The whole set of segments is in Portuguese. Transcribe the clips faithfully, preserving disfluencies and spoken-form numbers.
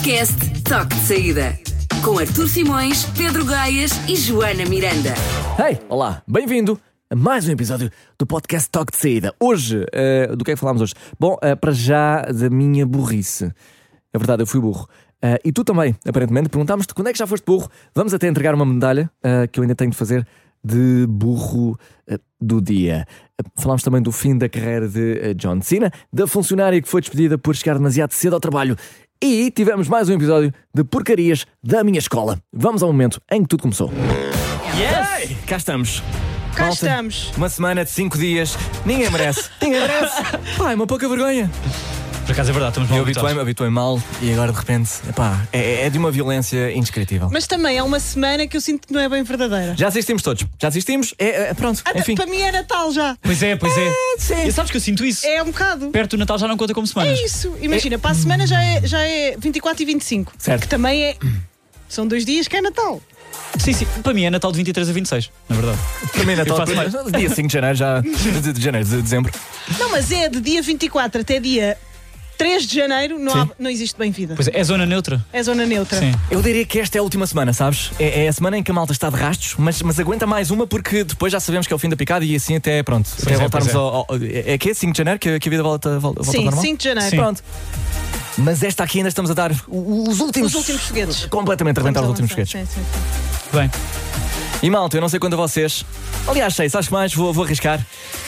Podcast Toque de Saída. Com Artur Simões, Pedro Gaias e Joana Miranda. Hey, olá, bem-vindo a mais um episódio do Podcast Toque de Saída. Hoje, uh, do que é que falámos hoje? Bom, uh, para já da minha burrice. É verdade, eu fui burro. Uh, e tu também, aparentemente. Perguntámos-te quando é que já foste burro. Vamos até entregar uma medalha uh, que eu ainda tenho de fazer de burro uh, do dia. Uh, falámos também do fim da carreira de uh, John Cena, da funcionária que foi despedida por chegar demasiado cedo ao trabalho. E tivemos mais um episódio de porcarias da minha escola. Vamos ao momento em que tudo começou. Yes! Hey, cá estamos. Cá Malta, estamos. Uma semana de cinco dias. Ninguém merece. Ninguém merece. Pá, é uma pouca vergonha. Por acaso é verdade, estamos mal Eu habituei-me, habituei-me mal e agora de repente, epá, é, é de uma violência indescritível. Mas também é uma semana que eu sinto que não é bem verdadeira. Já assistimos todos. Já assistimos. É, é, pronto, Até enfim. para mim é Natal já. Pois é, pois é. sim. E sabes que eu sinto isso? É um bocado. Perto do Natal já não conta como semanas. É isso. Imagina, para a semana já é, já é vinte e quatro e vinte e cinco. Certo. Que também é. São dois dias que é Natal. Sim, sim. Para mim é Natal de vinte e três a vinte e seis, na verdade. Para mim, Natal, Eu faço mais. dia cinco de janeiro, já. De, de janeiro, de dezembro. Não, mas é de dia vinte e quatro até dia três de janeiro, não, há, Sim. não existe bem-vida. Pois é, é zona neutra. É zona neutra. Sim. Eu diria que esta é a última semana, sabes? É, é a semana em que a malta está de rastos, mas, mas aguenta mais uma porque depois já sabemos que é o fim da picada e assim até, pronto, até é, voltarmos pois é. ao, ao. É que é cinco de janeiro que, que a vida volta, volta Sim, ao normal? cinco de janeiro. Sim. Pronto. Mas esta aqui ainda estamos a dar os últimos. Os últimos foguetes. Completamente a rebentar os últimos Vamos foguetes. avançar. Sim, sim, sim. Bem, E malta, eu não sei quanto a vocês. Aliás, sei, sabes que mais? Vou, vou arriscar.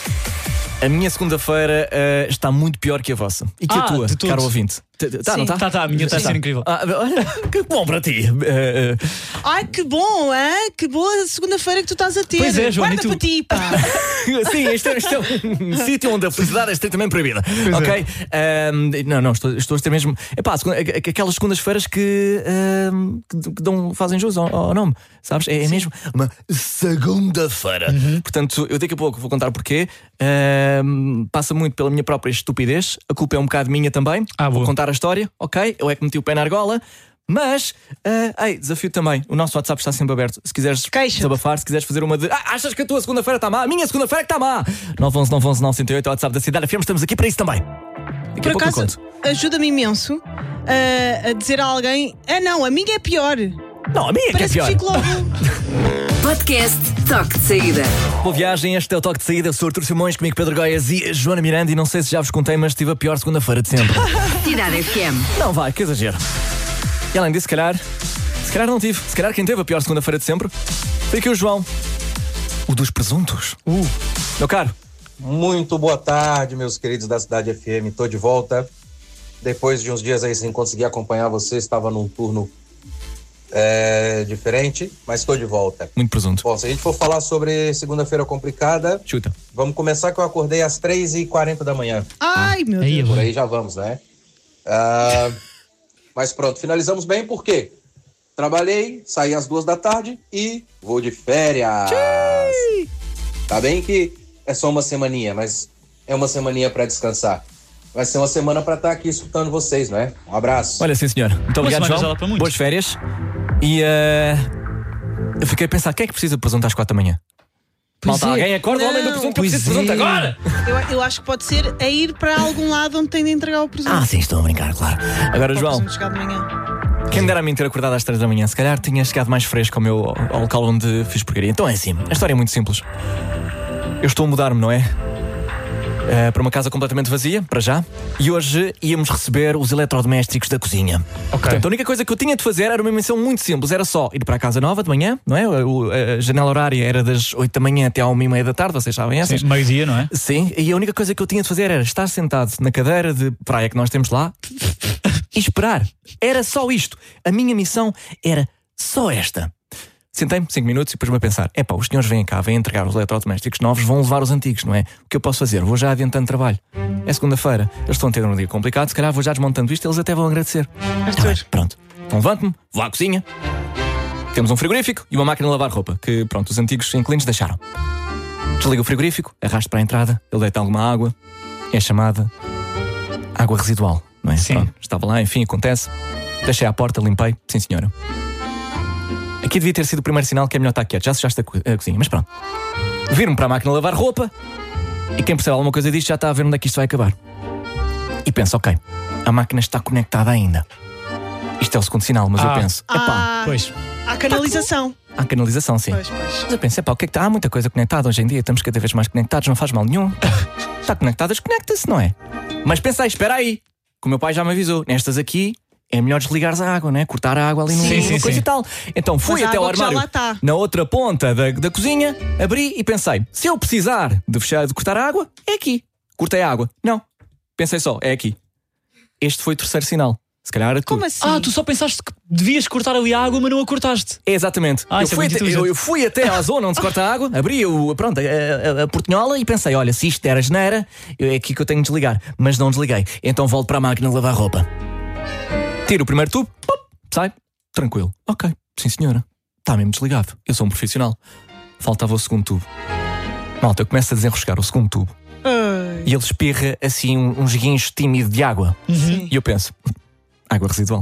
A minha segunda-feira uh, está muito pior que a vossa. E que Ah, a tua, de todos. caro ouvinte. Tá, Sim. não tá? tá, tá, a minha está a ser incrível. Ah, olha, que bom para ti. Uh, uh, Ai, que bom, hein? Que boa segunda-feira que tu estás a ter. Pois é, Joana, Guarda e tu? para ti, pá. Sim, isto é, isto é um sítio onde a felicidade é estritamente proibida. Ok? Um, não, não, estou, estou a ter mesmo. Epá, segunda, aquelas segundas-feiras que, um, que, que dão, fazem jus ao, ao nome, sabes? É, é mesmo uma segunda-feira. Uhum. Portanto, eu daqui a pouco vou contar porquê. Um, passa muito pela minha própria estupidez. A culpa é um bocado minha também. Ah, vou boa. contar a história, ok? Eu é que meti o pé na argola. Mas, uh, ei, desafio também. O nosso WhatsApp está sempre aberto. Se quiseres Queixa-te. desabafar, se quiseres fazer uma de. Ah, achas que a tua segunda-feira está má? A minha segunda-feira é que está má. nove um um nove um um nove zero oito, WhatsApp da Cidade F M. Estamos aqui para isso também. Daqui Por a pouco eu acaso, conto. ajuda-me imenso a, a dizer a alguém: ah, não, a minha é pior. Não, a minha é que é Parece que pior. fico logo. Podcast Toque de Saída. Boa viagem, este é o Toque de Saída. Eu sou Artur Simões, comigo Pedro Gaias e Joana Miranda. E não sei se já vos contei, mas tive a pior segunda-feira de sempre. Cidade F M. Não vai, que exagero. E além disso, se calhar, se calhar não tive. Se calhar quem teve a pior segunda-feira de sempre foi aqui o João, o dos presuntos. Uh, meu caro. Muito boa tarde, meus queridos da Cidade F M. Tô de volta. Depois de uns dias aí sem conseguir acompanhar você, estava num turno é, diferente, mas estou de volta. Muito presunto. Bom, se a gente for falar sobre segunda-feira complicada, Chuta. vamos começar que eu acordei às três e quarenta da manhã. Ai, meu Aí, Deus. Por aí já vamos, né? Ah, mas pronto, finalizamos bem porque trabalhei, saí às duas da tarde e vou de férias. Tá bem que é só uma semaninha, mas é uma semaninha pra descansar. Vai ser uma semana pra estar aqui escutando vocês, não é? Um abraço. Olha, sim senhor. Muito obrigado, semana já João. dá para muito. Boas férias. E uh, eu fiquei a pensar, quem é que precisa de presunto às quatro da manhã? Pois Malta, é. alguém acorda o homem do Não. presunto que eu preciso de Pois presunto é. agora! Eu, eu acho que pode ser a ir para algum lado onde tem de entregar o presunto. Ah, sim, estou a brincar, claro. Agora, Para o João, presunto chegar de manhã. quem me dera a mim ter acordado às três da manhã, se calhar tinha chegado mais fresco ao meu ao local onde fiz porcaria. Então é assim, a história é muito simples. Eu estou a mudar-me, não é? Uh, para uma casa completamente vazia, para já. E hoje íamos receber os eletrodomésticos da cozinha. Ok. Portanto, a única coisa que eu tinha de fazer era uma missão muito simples. Era só ir para a casa nova de manhã, não é? O- A janela horária era das oito da manhã até à uma e meia da tarde, vocês sabem essas? Sim, meio-dia, não é? Sim, e a única coisa que eu tinha de fazer era estar sentado na cadeira de praia que nós temos lá e esperar. Era só isto. A minha missão era só esta. Sentei-me cinco minutos e depois-me a pensar: epá, os senhores vêm cá, vêm entregar os eletrodomésticos novos, vão levar os antigos, não é? O que eu posso fazer? Vou já adiantando trabalho. É segunda-feira, eles estão a ter um dia complicado, se calhar vou já desmontando isto, eles até vão agradecer. Tá bem, pronto. Então levanto-me, vou à cozinha. Temos um frigorífico e uma máquina de lavar roupa, que pronto, os antigos inquilinos deixaram. Desligo o frigorífico, arrasto para a entrada, ele deita alguma água, é chamada água residual, não é? Sim. Pronto, estava lá, enfim, acontece. Deixei à porta, limpei, sim senhora. Aqui devia ter sido o primeiro sinal que é melhor estar quieto. Já sujaste a, co- a cozinha, mas pronto. Viro-me para a máquina de lavar roupa e quem percebe alguma coisa disto já está a ver onde é que isto vai acabar. E penso, ok, a máquina está conectada ainda. Isto Isto é o segundo sinal, mas Ah. eu penso, epá, Ah, Pois. há canalização. há canalização, sim. Pois, pois. Mas eu penso, epá, o que é que está? Há muita coisa conectada hoje em dia, estamos cada vez mais conectados, não faz mal nenhum. Está conectado, desconecta-se, não é? Mas pensa aí, espera aí, que o meu pai já me avisou, nestas aqui é melhor desligares a água, não é? Cortar a água ali no Sim, sim, coisa sim. e tal. Então fui Mas a até ao água que já armário, lá tá. na outra ponta da, da cozinha, abri e pensei, se eu precisar de fechar, de cortar a água, é aqui. Cortei a água. Não. Pensei só, é aqui. Este foi o terceiro sinal. Se calhar era tu. Como assim? Ah, tu só pensaste que devias cortar ali a água, mas não a cortaste. É exatamente. Ah, eu, isso é fui muito até, eu, inteligente. eu fui até à zona onde se corta a água, abri o, pronto, a, a, a portinhola e pensei: olha, se isto era geneira, eu- é aqui que eu tenho de desligar. Mas não desliguei. Então volto para a máquina de lavar roupa. Tiro o primeiro tubo, pop, sai, tranquilo. Ok, sim senhora. Está mesmo desligado. Eu sou um profissional. Faltava o segundo tubo. Malta, eu começo a desenroscar o segundo tubo Ai. e ele espirra assim um- uns guinchos tímidos de água. Sim. E eu penso, água residual.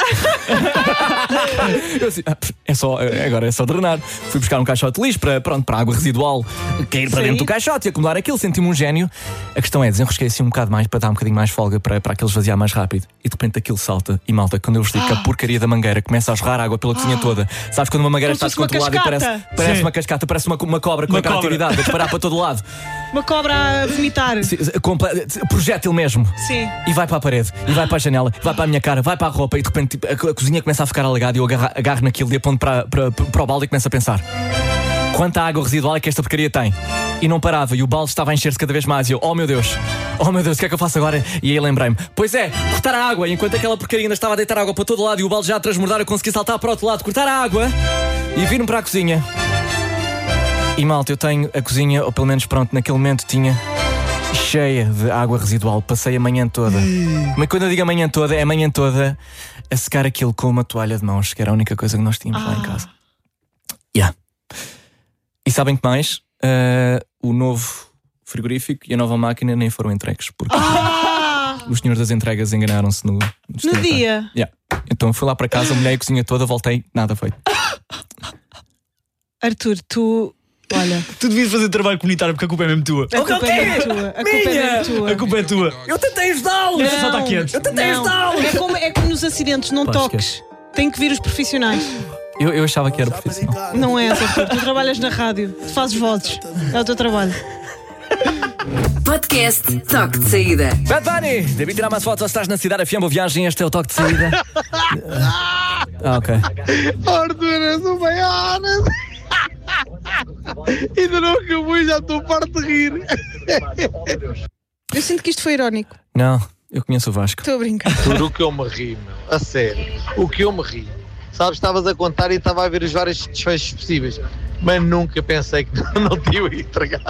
Eu assim, ah, é só, agora é só drenar. Fui buscar um caixote de lixo para, pronto, para a água residual cair para Sim. dentro do caixote e acumular aquilo. Senti-me um gênio. A questão é, desenrosquei assim um bocado mais para dar um bocadinho mais folga para, para aquilo esvaziar mais rápido. E de repente aquilo salta. E malta, quando eu vos digo que a porcaria da mangueira começa a jorrar água pela cozinha toda. Sabes quando uma mangueira Como está se fosse uma descontrolada e parece, cascata. parece Sim. uma cascata, parece uma, uma cobra com Uma a caracteridade a disparar para todo lado. Uma cobra a vomitar. Sim, comple- Projétil mesmo. Sim. E vai para a parede, e vai para a janela, e vai para a minha cara, vai para a roupa e de repente tipo, a, a cozinha começa a ficar alagada e eu agarro, agarro naquilo e aponto para, para, para o balde e começo a pensar: quanta água residual é que esta porcaria tem? E não parava, e o balde estava a encher-se cada vez mais. E eu, oh meu Deus, oh meu Deus, o que é que eu faço agora? E aí lembrei-me: pois é, cortar a água. E enquanto aquela porcaria ainda estava a deitar água para todo lado e o balde já a transbordar, eu consegui saltar para o outro lado, cortar a água e vir-me para a cozinha. E malta, eu tenho a cozinha, ou pelo menos pronto, naquele momento tinha cheia de água residual. Passei a manhã toda. Mas quando eu digo a manhã toda, é a manhã toda a secar aquilo com uma toalha de mãos, que era a única coisa que nós tínhamos lá em casa. Yeah. E sabem que mais? Ah, o novo frigorífico e a nova máquina nem foram entregues, porque Ah! os senhores das entregas enganaram-se no, no, No destinatário. dia. Yeah. Então fui lá para casa, molhei a cozinha toda, voltei, nada feito. Arthur, tu. Olha. Tu devias fazer trabalho comunitário porque a culpa é mesmo tua. A culpa é mesmo tua. A culpa é mesmo tua. A culpa é tua. Eu tentei ajudá-los! Esta só está quente. Eu tentei Não. ajudá-los! É como, é como nos acidentes, não Pá, toques. Tem que vir os profissionais. Eu, eu achava que era profissional. Não é, Arthur. Tu trabalhas na rádio, tu fazes vozes. É o teu trabalho. Podcast Toque de Saída. Bad Bunny, devi tirar umas fotos, estás na cidade, afiando boa viagem, este é o toque de saída. Ah, ok. Arthur, és o maior! Ainda não acabou e já estou farto de rir. Eu sinto que isto foi irónico. Não, eu conheço o Vasco. Estou a brincar. Arthur, o que eu me ri, meu, a sério, o que eu me ri. Sabes, estavas a contar e estava a ver os vários desfechos possíveis, mas nunca pensei que não te ia entregar.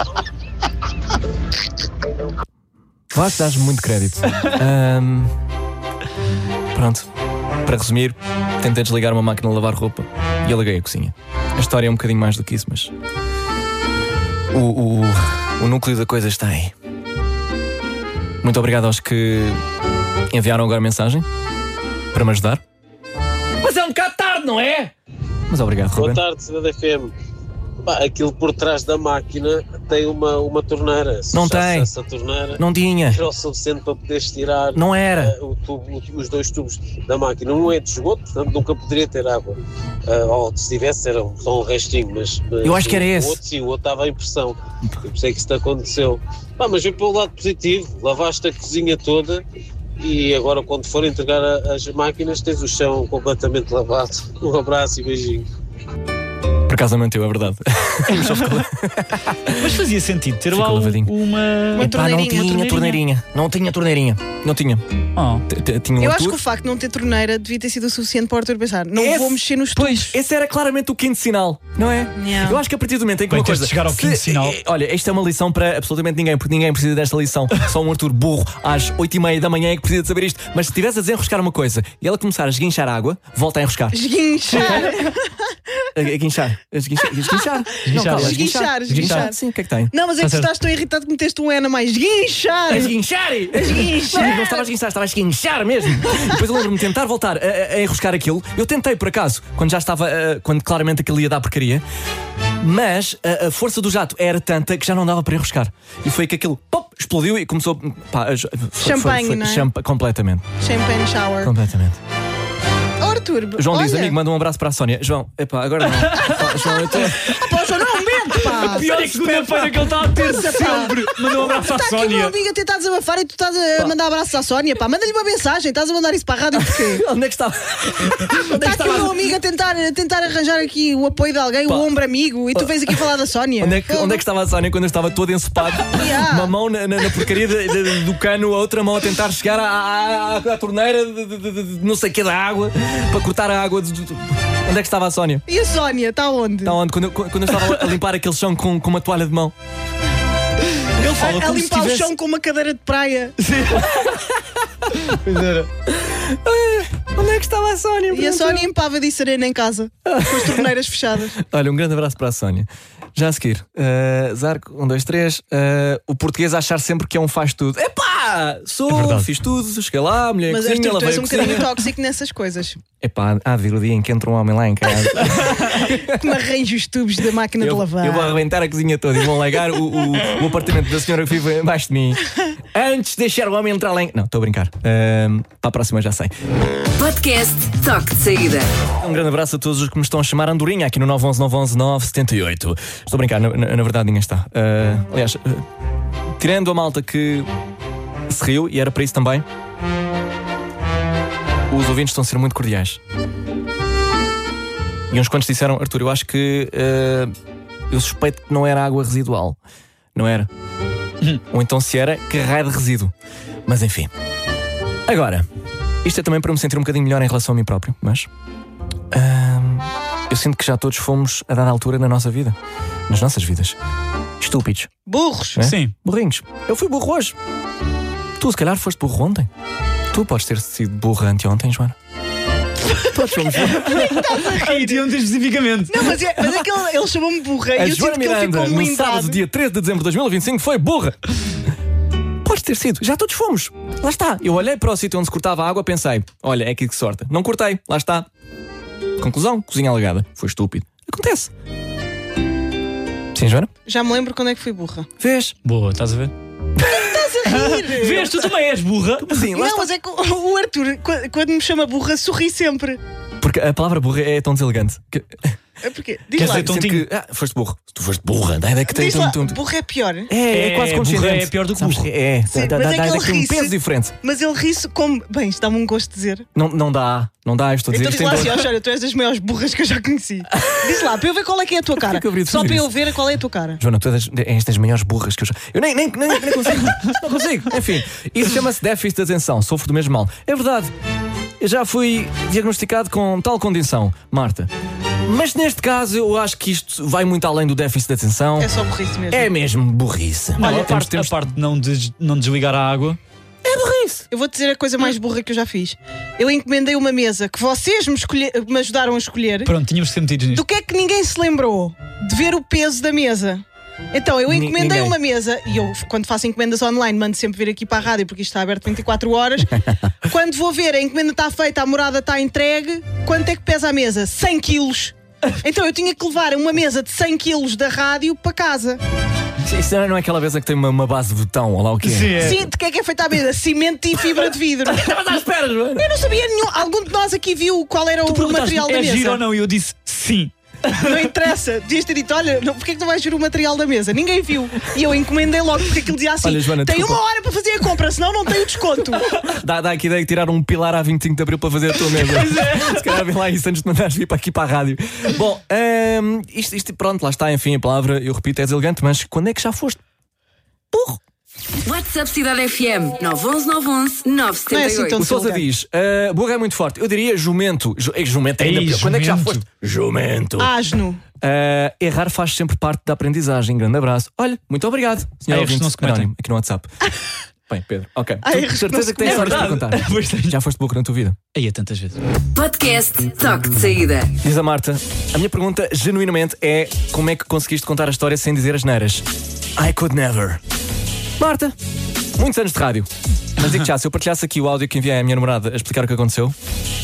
Vasco, dás-me muito crédito. Ahm, pronto, para resumir, tentei desligar uma máquina de lavar roupa e alaguei a cozinha. A história é um bocadinho mais do que isso, mas o, o, o núcleo da coisa está aí. Muito obrigado aos que enviaram agora mensagem para me ajudar. Mas é um bocado tarde, não é? Mas obrigado, Boa Ruben. tarde, Cidade F M. Pá, aquilo por trás da máquina tem uma, uma torneira. Se Não fechasse tem. essa torneira, Não tinha. era o suficiente para poderes tirar Não era. eh, o tubo- os dois tubos da máquina. Um é de esgoto, portanto nunca poderia ter água. Ah, ou se tivesse era só um restinho, mas, mas Eu acho que era o, esse. O outro sim, o outro estava em pressão. Eu pensei que isso te aconteceu. Pá, mas vem pelo lado positivo, lavaste a cozinha toda e agora quando for entregar a- as máquinas tens o chão completamente lavado. Um abraço e beijinho. Por acaso não mentiu, é verdade. Mas fazia sentido ter lá Ficou um- lavadinho. uma. Epá, não torneirinha, tinha torneirinha. Não tinha torneirinha. Não tinha. Oh. T- t- Tinha um Eu acho que Arthur. o facto de não ter torneira devia ter sido o suficiente para o Arthur pensar. Não Esse- vou mexer nos tubos. Esse era claramente o quinto sinal, não é? Não. Eu acho que a partir do momento em que Bem, uma tens coisa. de chegar ao quinto se- sinal. eh, Olha, esta é uma lição para absolutamente ninguém, porque ninguém precisa desta lição. Só um Arthur burro às oito e meia da manhã é que precisa de saber isto. Mas se estivesse a desenroscar uma coisa e ela começar a esguinchar água, volta a enroscar. Esguinchar. A, a guinchar. A esguinchar. A esguinchar. Não, calma, a Esguinchar, esguinchar. Sim, o que é que tem? Não, mas é Tá que tu certo. estás tão irritado que meteste um N a mais. Esguinchar. A esguinchar! esguinchar. Não, não estava a esguinchar, estava a esguinchar mesmo. E depois eu lembro-me de tentar voltar a, a- a enroscar aquilo. Eu tentei, por acaso, quando já estava, ah, quando claramente aquilo ia dar porcaria. Mas a, a força do jato era tanta que já não dava para enroscar. E foi que aquilo pop, explodiu e começou. Pá, foi- foi- Champanhe, foi- não é? champa- completamente. Champagne shower. Completamente. Arthur, João olha. diz, amigo, manda um abraço para a Sónia. João, epá, agora não. Pá, João, eu estou... Pá, João, não, mente, pá. A pior segunda-feira que ele está a ter Passa, pá. sempre. Manda um abraço à Está aqui o meu Sónia. amigo a tentar desabafar e tu estás a mandar abraços à Sónia, pá. Manda-lhe uma mensagem, estás a mandar isso para a rádio porquê? Onde é que estava? Onde é Está que aqui o meu estava? amigo a tentar, a tentar arranjar aqui o apoio de alguém, Pá. o ombro amigo, e tu vens aqui falar da Sónia. Onde é, que, onde é que estava a Sónia quando eu estava todo ensopado? Yeah. Uma mão na, na- na porcaria de- de- do cano, a outra mão a tentar chegar à, à- à- à torneira de, de- de- de não sei o que da água para cortar a água. de- de- de- Onde é que estava a Sónia? E a Sónia, está onde? Está onde? Quando eu, quando eu estava a limpar aquele chão com, com uma toalha de mão. Ele fala a, a como se limpar o tivesse... chão com uma cadeira de praia. Pois era. Onde é que estava a Sónia? E a Sónia empava de serena em casa, com as torneiras fechadas. Olha, um grande abraço para a Sónia. Já a seguir, uh, Zarco, um, dois, três. Uh, o português a achar sempre que é um faz tudo. Epá! Sou, É verdade. fiz tudo, cheguei lá, a mulher Mas cozinha, Arthur, tu lavei és a um cozinha. bocadinho tóxico nessas coisas. Epá, há de vir o dia em que entra um homem lá em casa. Que me arranje os tubos da máquina eu, de lavar. eu vou arrebentar a cozinha toda e vão largar o, o, o apartamento da senhora que vive embaixo de mim. Antes de deixar o homem entrar lá em... Não, estou a brincar. Uh, para a próxima já sei. Podcast Toque de Saída. Um grande abraço a todos os que me estão a chamar Andorinha aqui no nove um um nove um um nove sete oito. Estou a brincar, na, na- na verdade ninguém está. Uh, aliás, uh, tirando a malta que se riu, e era para isso também, os ouvintes estão a ser muito cordiais. E uns quantos disseram, Arthur, eu acho que uh, eu suspeito que não era água residual. Não era. Ou então se era, que raio de resíduo. Mas enfim. Agora, isto é também para me sentir um bocadinho melhor em relação a mim próprio, mas Ahm, eu sinto que já todos fomos, a dada altura na nossa vida, nas nossas vidas, estúpidos, Burros. é? Sim. burrinhos. Eu fui burro hoje. Tu, se calhar, foste burro ontem. Tu podes ter sido burra anteontem, Joana. Todos fomos burros. E de ontem especificamente. Não, mas é, mas é que ele, ele chamou-me burra A e eu Joana sinto que ele Miranda, ficou no melindrado. sábado, dia treze de dezembro de dois mil e vinte e cinco, foi burra. Podes ter sido, já todos fomos. Lá está. Eu olhei para o sítio onde se cortava a água, pensei, olha, é aqui que sorte. Não cortei, lá está. Conclusão, cozinha alagada. Foi estúpido. Acontece. Sim, Joana? Já me lembro quando é que fui burra. Vês? Boa, estás a ver? Vês, tu também és burra. Sim, lá Não, está. mas é que o o Arthur, qu- quando me chama burra, sorri sempre. Porque a palavra burra é tão deselegante. Que... É porque, diz Quer lá, dizer, Sempre tontinho. que, ah, foste burro. Tu foste burra. Dá a ideia que tem diz tum, lá, tum, tum. burra é pior. É, é, É, quase burra condescendente. é pior do que Sabes burro. É, Sim, dá, mas dá, é dá que ele aqui um ri-se. peso diferente. Mas ele ri-se como. Bem, isto dá-me um gosto de dizer. Não, não dá, não dá, eu estou a dizer. Então diz isto lá tem assim, dor. ó, olha, tu és das maiores burras que eu já conheci. Diz lá, para eu ver qual é que é a tua cara. que eu haveria de Só fazer para eu isso? ver qual é a tua cara. Joana, tu és das, és das maiores burras que eu já. Eu nem, nem, nem, nem consigo. Não consigo. Enfim, isso chama-se déficit de atenção. Sofro do mesmo mal. É verdade. Eu já fui diagnosticado com tal condição, Marta. Mas neste caso, eu acho que isto vai muito além do déficit de atenção. É só burrice mesmo. É mesmo burrice. Olha, a temos- parte, temos- a parte de não, des- não desligar a água. É burrice. Eu vou-te dizer a coisa mais burra que eu já fiz. Eu encomendei uma mesa que vocês me, escolhe- me ajudaram a escolher. Pronto, tínhamos que ser metidos nisto. Do que é que ninguém se lembrou? De ver o peso da mesa. Então, eu Ni- encomendei ninguém. uma mesa e eu, quando faço encomendas online, mando sempre vir aqui para a rádio porque isto está aberto vinte e quatro horas. Quando vou ver, a encomenda está feita, a morada está entregue. Quanto é que pesa a mesa? cem quilos. Então eu tinha que levar uma mesa de cem quilos da rádio para casa. Isso não é aquela vez que tem uma, uma base de botão, ou lá o quê? Sim, é. Sim, de que é que é feita a mesa? Cimento e fibra de vidro. Estavas à espera, Joana. Eu não sabia nenhum. Algum de nós aqui viu qual era o, o Perguntaste, material da é mesa? giro ou não? E eu disse sim. Não interessa. Devias ter dito, olha, não, porque é que tu vais ver o material da mesa? Ninguém viu. E eu encomendei logo porque aquilo dizia assim: Olha, Joana, tem desculpa. uma hora para fazer a compra, senão não tem o desconto. Dá, dá aqui ideia de tirar um pilar a vinte e cinco de abril para fazer a tua mesa. Se calhar vem lá isso antes de mandares vir para aqui para a rádio. Bom, hum, isto, isto, pronto, lá está, enfim, a palavra, eu repito, é deselegante, mas quando é que já foste? Burro. WhatsApp Cidade F M nove um um nove um um nove Não é sete assim oito. tão O Sousa deselegante. diz: uh, burro é muito forte. Eu diria jumento. Ju, é, jumento é ainda Ei, pior. Quando é que já jumento. foste? Jumento. Asno. Uh, errar faz sempre parte da aprendizagem. Grande abraço. Olha, muito obrigado, senhor Há erros que ouvinte não se cometem. anónimo, aqui no WhatsApp. Bem, Pedro, ok. Há Tu, erros que certeza não se que tens histórias para cometem. contar. Pois tens. Já foste burro na tua vida? Aí é tantas vezes. Podcast Toque de Saída. Diz a Marta: a minha pergunta, genuinamente, é como é que conseguiste contar a história sem dizer as neiras? I could never. Marta, muitos anos de rádio. Mas digo já, se eu partilhasse aqui o áudio que enviei à minha namorada a explicar o que aconteceu,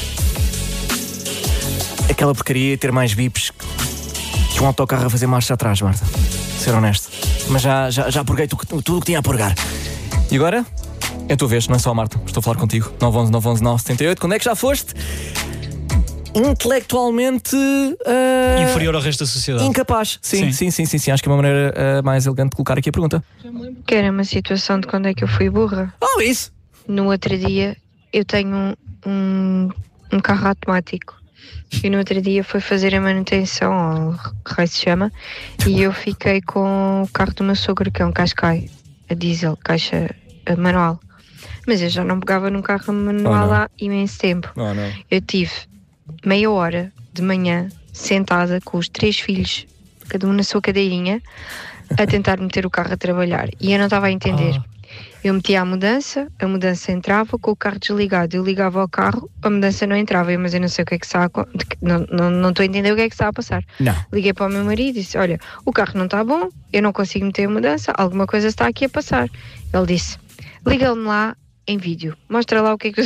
aquela porcaria ia ter mais bips que um autocarro a fazer marcha atrás, Marta. Ser honesto. Mas já, já, já purguei tu- tudo o que tinha a purgar. E agora? É a tua vez, não é só a Marta. Estou a falar contigo. nove um um nove um um nove sete oito. Quando é que já foste? intelectualmente uh, inferior ao resto da sociedade. Incapaz. Sim, sim, Sim. sim, sim, sim. Acho que é uma maneira uh, mais elegante de colocar aqui a pergunta. Que era uma situação de quando é que eu fui burra. Oh, isso! No outro dia eu tenho um, um, um carro automático. E no outro dia foi fazer a manutenção, ou raio se chama, e eu fiquei com o carro do meu sogro, que é um Qashqai, a diesel, caixa a manual. Mas eu já não pegava num carro manual Oh, há imenso tempo. Oh, não. Eu tive meia hora de manhã sentada com os três filhos, cada um na sua cadeirinha, a tentar meter o carro a trabalhar. E eu não estava a entender. Oh. Eu metia a mudança, a mudança entrava com o carro desligado. Eu ligava ao carro, a mudança não entrava. Eu, mas eu não sei o que é que está a... Não, não, não estou a entender o que é que está a passar. Não. Liguei para o meu marido e disse, olha, o carro não está bom, eu não consigo meter a mudança, alguma coisa está aqui a passar. Ele disse, liga-me lá em vídeo, mostra lá o que é que...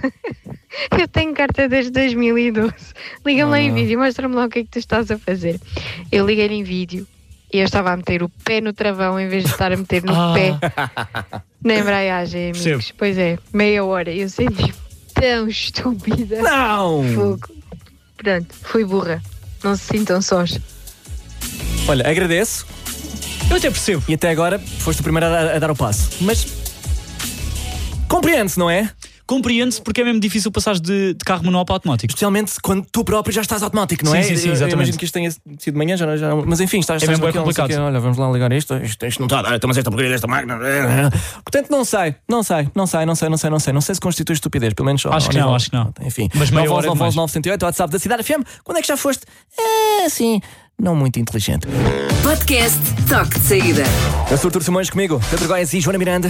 Eu tenho carta desde dois mil e doze. Liga-me lá em vídeo, mostra-me lá o que é que tu estás a fazer. Eu liguei-lhe em vídeo e eu estava a meter o pé no travão em vez de estar a meter no Ah. pé na embreagem, amigos. Percebo. Pois é, meia hora. Eu senti tão estúpida. Não! Fogo. Pronto, fui burra. Não se sintam sós. Olha, agradeço. Eu até percebo. E até agora foste o primeiro a dar, a dar o passo. Mas compreende-se, não é? Compreende-se porque é mesmo difícil passar de, de carro manual para automático. Especialmente quando tu próprio já estás automático, não Sim, é? sim, sim, Eu- eu exatamente. imagino que isto tenha sido de manhã, já, já, mas enfim, estás, É estás mesmo, é naquele, não sei o complicado. quê. Olha, vamos lá ligar isto. Isto, isto não está a dar, então, mas esta porcaria desta máquina. Portanto, não sei, não sei, não sei, não sei, não sei, não sei. Não sei se constitui estupidez, pelo menos. ao- Acho ao que não, nível- acho que não. Enfim, Mas meia hora é demais. nove um oito, WhatsApp da Cidade F M. Quando é que já foste? É, sim, não muito inteligente. Podcast Toque de Saída. Eu sou o Artur Simões, comigo, Pedro Góes e Joana Miranda.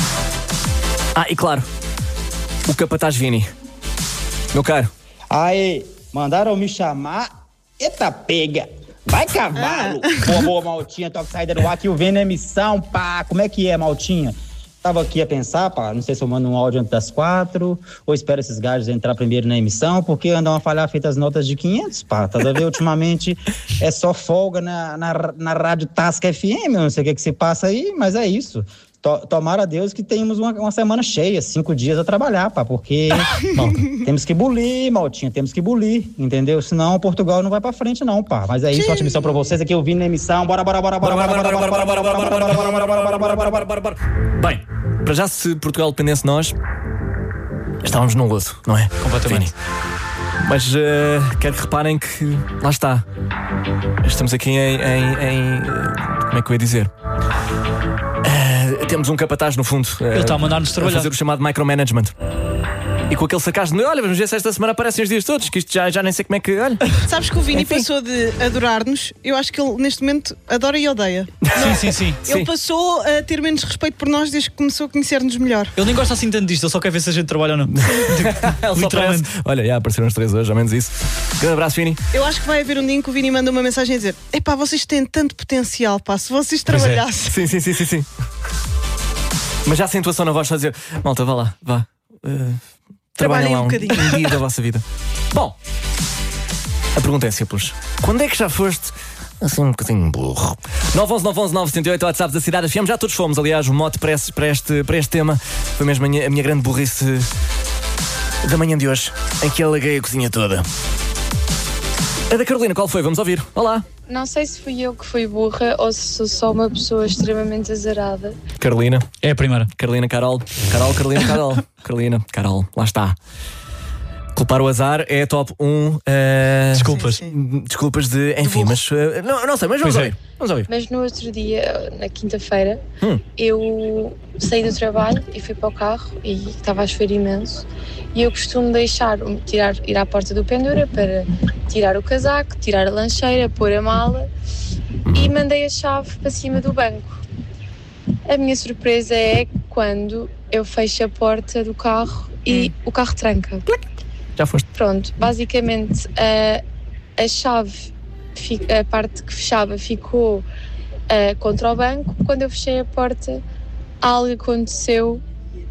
Ah, e claro, o Capataz Vini. Meu caro. Aí, mandaram me chamar. Eita, pega! Vai, cavalo! Boa, boa, Maltinha, toque saída no ar, que o Vendo é missão, pá! Como é que é, Maltinha? Tava aqui a pensar, pá, não sei se eu mando um áudio antes das quatro, ou espero esses gajos entrar primeiro na emissão, porque andam a falhar feitas notas de quinhentos, pá, tá a ver? Ultimamente é só folga na, na, na Rádio Tasca F M, eu não sei o que que se passa aí, mas é isso. To- Tomara a Deus que tenhamos uma, uma semana cheia, cinco dias a trabalhar, pá, porque bom, temos que bulir, Maltinha, temos que bulir, entendeu? Senão Portugal não vai pra frente não, pá. Mas é isso, ótima missão pra vocês, aqui eu vim na emissão, bora, bora, bora, bora, bora, bora, bora, bora, bora, bora, bora, bora, bora, bora, bora, bora, bora, bora, bora. Bem, para já, se Portugal dependesse de nós, estávamos num gozo, não é? Completamente. Vini. Mas uh, quero que reparem que lá está. Estamos aqui em, em, em, uh, como é que eu ia dizer? Uh, temos um capataz no fundo. Uh, Ele está a mandar-nos trabalhar. A fazer o chamado micromanagement. E com aquele sarcasmo de olha, vamos ver se esta semana aparecem os dias todos, que isto já, já nem sei como é que. Olha. Sabes que o Vini Enfim. passou de adorar-nos, eu acho que ele neste momento adora e odeia. Sim, sim, sim. Ele Sim. passou a ter menos respeito por nós desde que começou a conhecer-nos melhor. Ele nem gosta assim tanto disto, ele só quer ver se a gente trabalha ou não. Ele só Literalmente. parece. Olha, já apareceram os três hoje, ao menos isso. Grande abraço, Vini. Eu acho que vai haver um dia em que o Vini manda uma mensagem a dizer: epá, vocês têm tanto potencial, pá, se vocês Pois é. trabalhassem. Sim, sim, sim, sim, sim. Mas já a acentuação na voz só a dizer: malta, vá lá, vá. Uh, Trabalhem trabalhem lá um um, bocadinho. um dia da vossa vida. Bom, a pergunta é simples: quando é que já foste assim um bocadinho burro? nove um um nove um nove sete oito, WhatsApp da Cidade F M. Já todos fomos, aliás, o mote para este, para este, para este tema foi mesmo a minha, a minha grande burrice da manhã de hoje, em que alaguei a cozinha toda. A da Carolina, qual foi? Vamos ouvir. Olá. Não sei se fui eu que fui burra ou se sou só uma pessoa extremamente azarada. Carolina. É a primeira. Carolina, Carol. Carol, Carolina, Carol. Carolina, Carol. Lá está. Culpar o azar é top um. Uh, Desculpas. Sim, Desculpas de. Enfim, mas. Uh, não, não sei, mas vamos Pois é. ouvir. Vamos ouvir. Mas no outro dia, na quinta-feira, Hum. eu saí do trabalho e fui para o carro e estava a chover imenso. E eu costumo deixar, tirar, ir à porta do pendura para tirar o casaco, tirar a lancheira, pôr a mala e mandei a chave para cima do banco. A minha surpresa é quando eu fecho a porta do carro e o carro tranca. Já foste. Pronto, basicamente a, a chave, fi- a parte que fechava ficou ah, contra o banco. Quando eu fechei a porta, algo aconteceu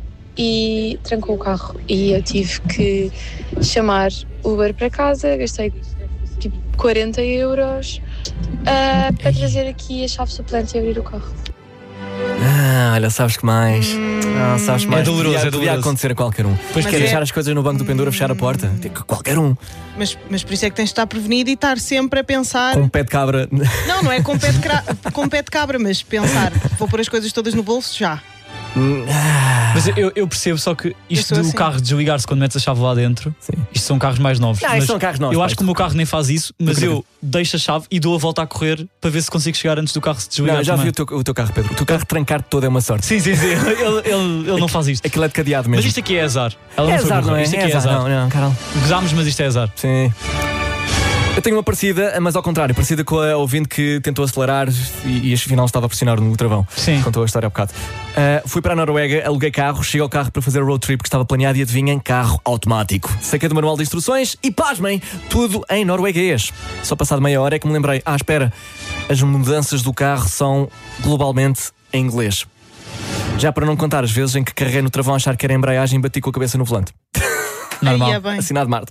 e trancou o carro. E eu tive que chamar Uber para casa, gastei tipo quarenta euros ah, para trazer aqui a chave suplente e abrir o carro. Ah, Ah, olha, sabes que mais? Ah, sabes que mais? É doloroso, Podia, é doloroso. podia acontecer a qualquer um. Pois Quer é- deixar as coisas no banco do pendura, fechar a porta? Qualquer um. Mas, mas por isso é que tens de estar prevenido e estar sempre a pensar. Com um pé de cabra. Não, não é com pé de, cra... com pé de cabra, mas pensar, vou pôr as coisas todas no bolso já. Mas eu, eu percebo só que isto Eu sou do assim. carro desligar-se quando metes a chave lá dentro, Sim. isto são carros mais novos. Não, mas isto são carros novos, eu pai. acho que o meu carro nem faz isso, mas Nunca eu deixo a chave e dou a volta a correr para ver se consigo chegar antes do carro se desligar. Não, já também. vi o teu, o teu carro, Pedro. O teu carro trancar todo é uma sorte. Sim, sim, sim. Ele, ele, ele não faz isto. Aquilo é de cadeado mesmo. Mas isto aqui é azar. Ela é não foi azar, burra. não é? Isto aqui é é azar. Não, não, Carol. Gozámos, mas isto é azar. Sim. Eu tenho uma parecida, mas ao contrário, parecida com a ouvinte que tentou acelerar e, e afinal estava a pressionar no travão. Sim. Contou a história há bocado. Uh, fui para a Noruega, aluguei carro, cheguei ao carro para fazer o road trip que estava planeado e adivinhem, carro automático. Saquei do manual de instruções e pasmem, tudo em norueguês. Só passado meia hora é que me lembrei, ah, espera, as mudanças do carro são globalmente em inglês. Já para não contar as vezes em que carreguei no travão a achar que era embreagem e bati com a cabeça no volante. Normal. Aí é bem. Assinado Marta.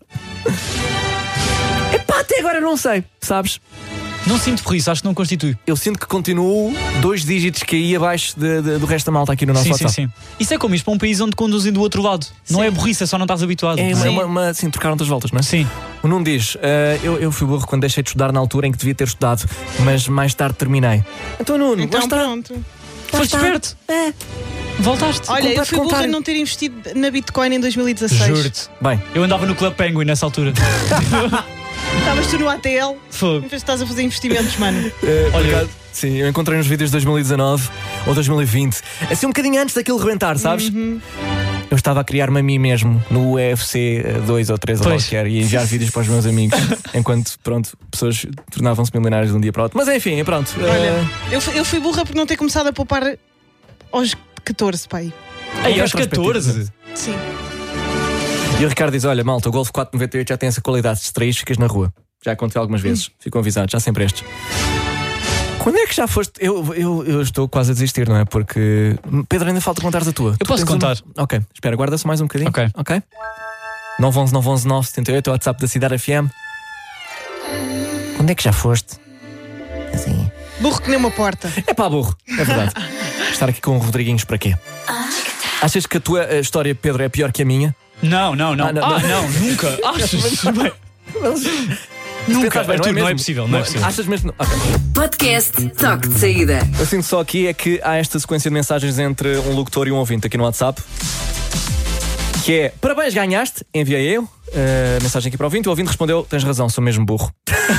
Epá, até agora não sei, sabes? Não sinto por isso, acho que não constitui. Eu sinto que continuo dois dígitos que aí abaixo de, de, do resto da malta aqui no nosso Sim, sim, WhatsApp. sim. Isso é como ir para um país onde conduzem do outro lado. Não é burrice, é só não estás habituado. É uma, Sim. uma, uma assim, trocaram outras voltas, não é? Sim. O Nuno diz: "Ah, eu, eu fui burro quando deixei de estudar na altura em que devia ter estudado, mas mais tarde terminei." Então, Nuno, Então lá está. pronto. Foste esperto. É. Voltaste. Olha, eu completo fui burra contrário. em não ter investido na Bitcoin em dois mil e dezasseis. Juro-te. Bem, Eu andava no Club Penguin nessa altura. Estavas tu no A T L, Fogo. em vez de estás a fazer investimentos, mano. eh, por Olha, acaso, sim, eu encontrei nos vídeos de dois mil e dezanove ou dois mil e vinte, assim um bocadinho antes daquilo rebentar, sabes? Eu estava a criar-me a mim mesmo no U F C dois ou três ou lá o Pois. que era, e enviar vídeos para os meus amigos, enquanto, pronto, pessoas tornavam-se milionárias de um dia para o outro. Mas enfim, pronto. eh, Olha, eu, fui- eu fui burra por não ter começado a poupar aos catorze, pai. Aí, aos retrospectiva. catorze. Sim. E o Ricardo diz: olha, malta, o Golf quatro noventa e oito já tem essa qualidade, se distraís, ficas na rua. Já aconteceu algumas vezes, ficam avisados, já sempre estes. Quando é que já foste? Eu, eu, eu estou quase a desistir, não é? Porque, Pedro, ainda falta contares a tua. Eu Tu posso tens uma- contar. Ok, espera, guarda-se mais um bocadinho. Ok. Ok? nove um um nove um um nove sete oito, é o WhatsApp da Cidade F M. Quando é que já foste? Assim. Burro que nem uma porta. É pá, burro, é verdade. Estar aqui com o Rodriguinhos para quê? Achas que a tua eh, história, Pedro, é pior que a minha? Não, não, não. Ah, Ah, não, não, não. nunca. Achas? Bem, Nunca. Pensas bem, Arthur, não é possível, não é possível. Achas mesmo? Ok. Podcast Toque de Saída. Eu sinto só aqui é que há esta sequência de mensagens entre um locutor e um ouvinte aqui no WhatsApp, que é: parabéns, ganhaste. Enviei eu uh, mensagem aqui para o ouvinte. O ouvinte respondeu: tens razão, sou mesmo burro.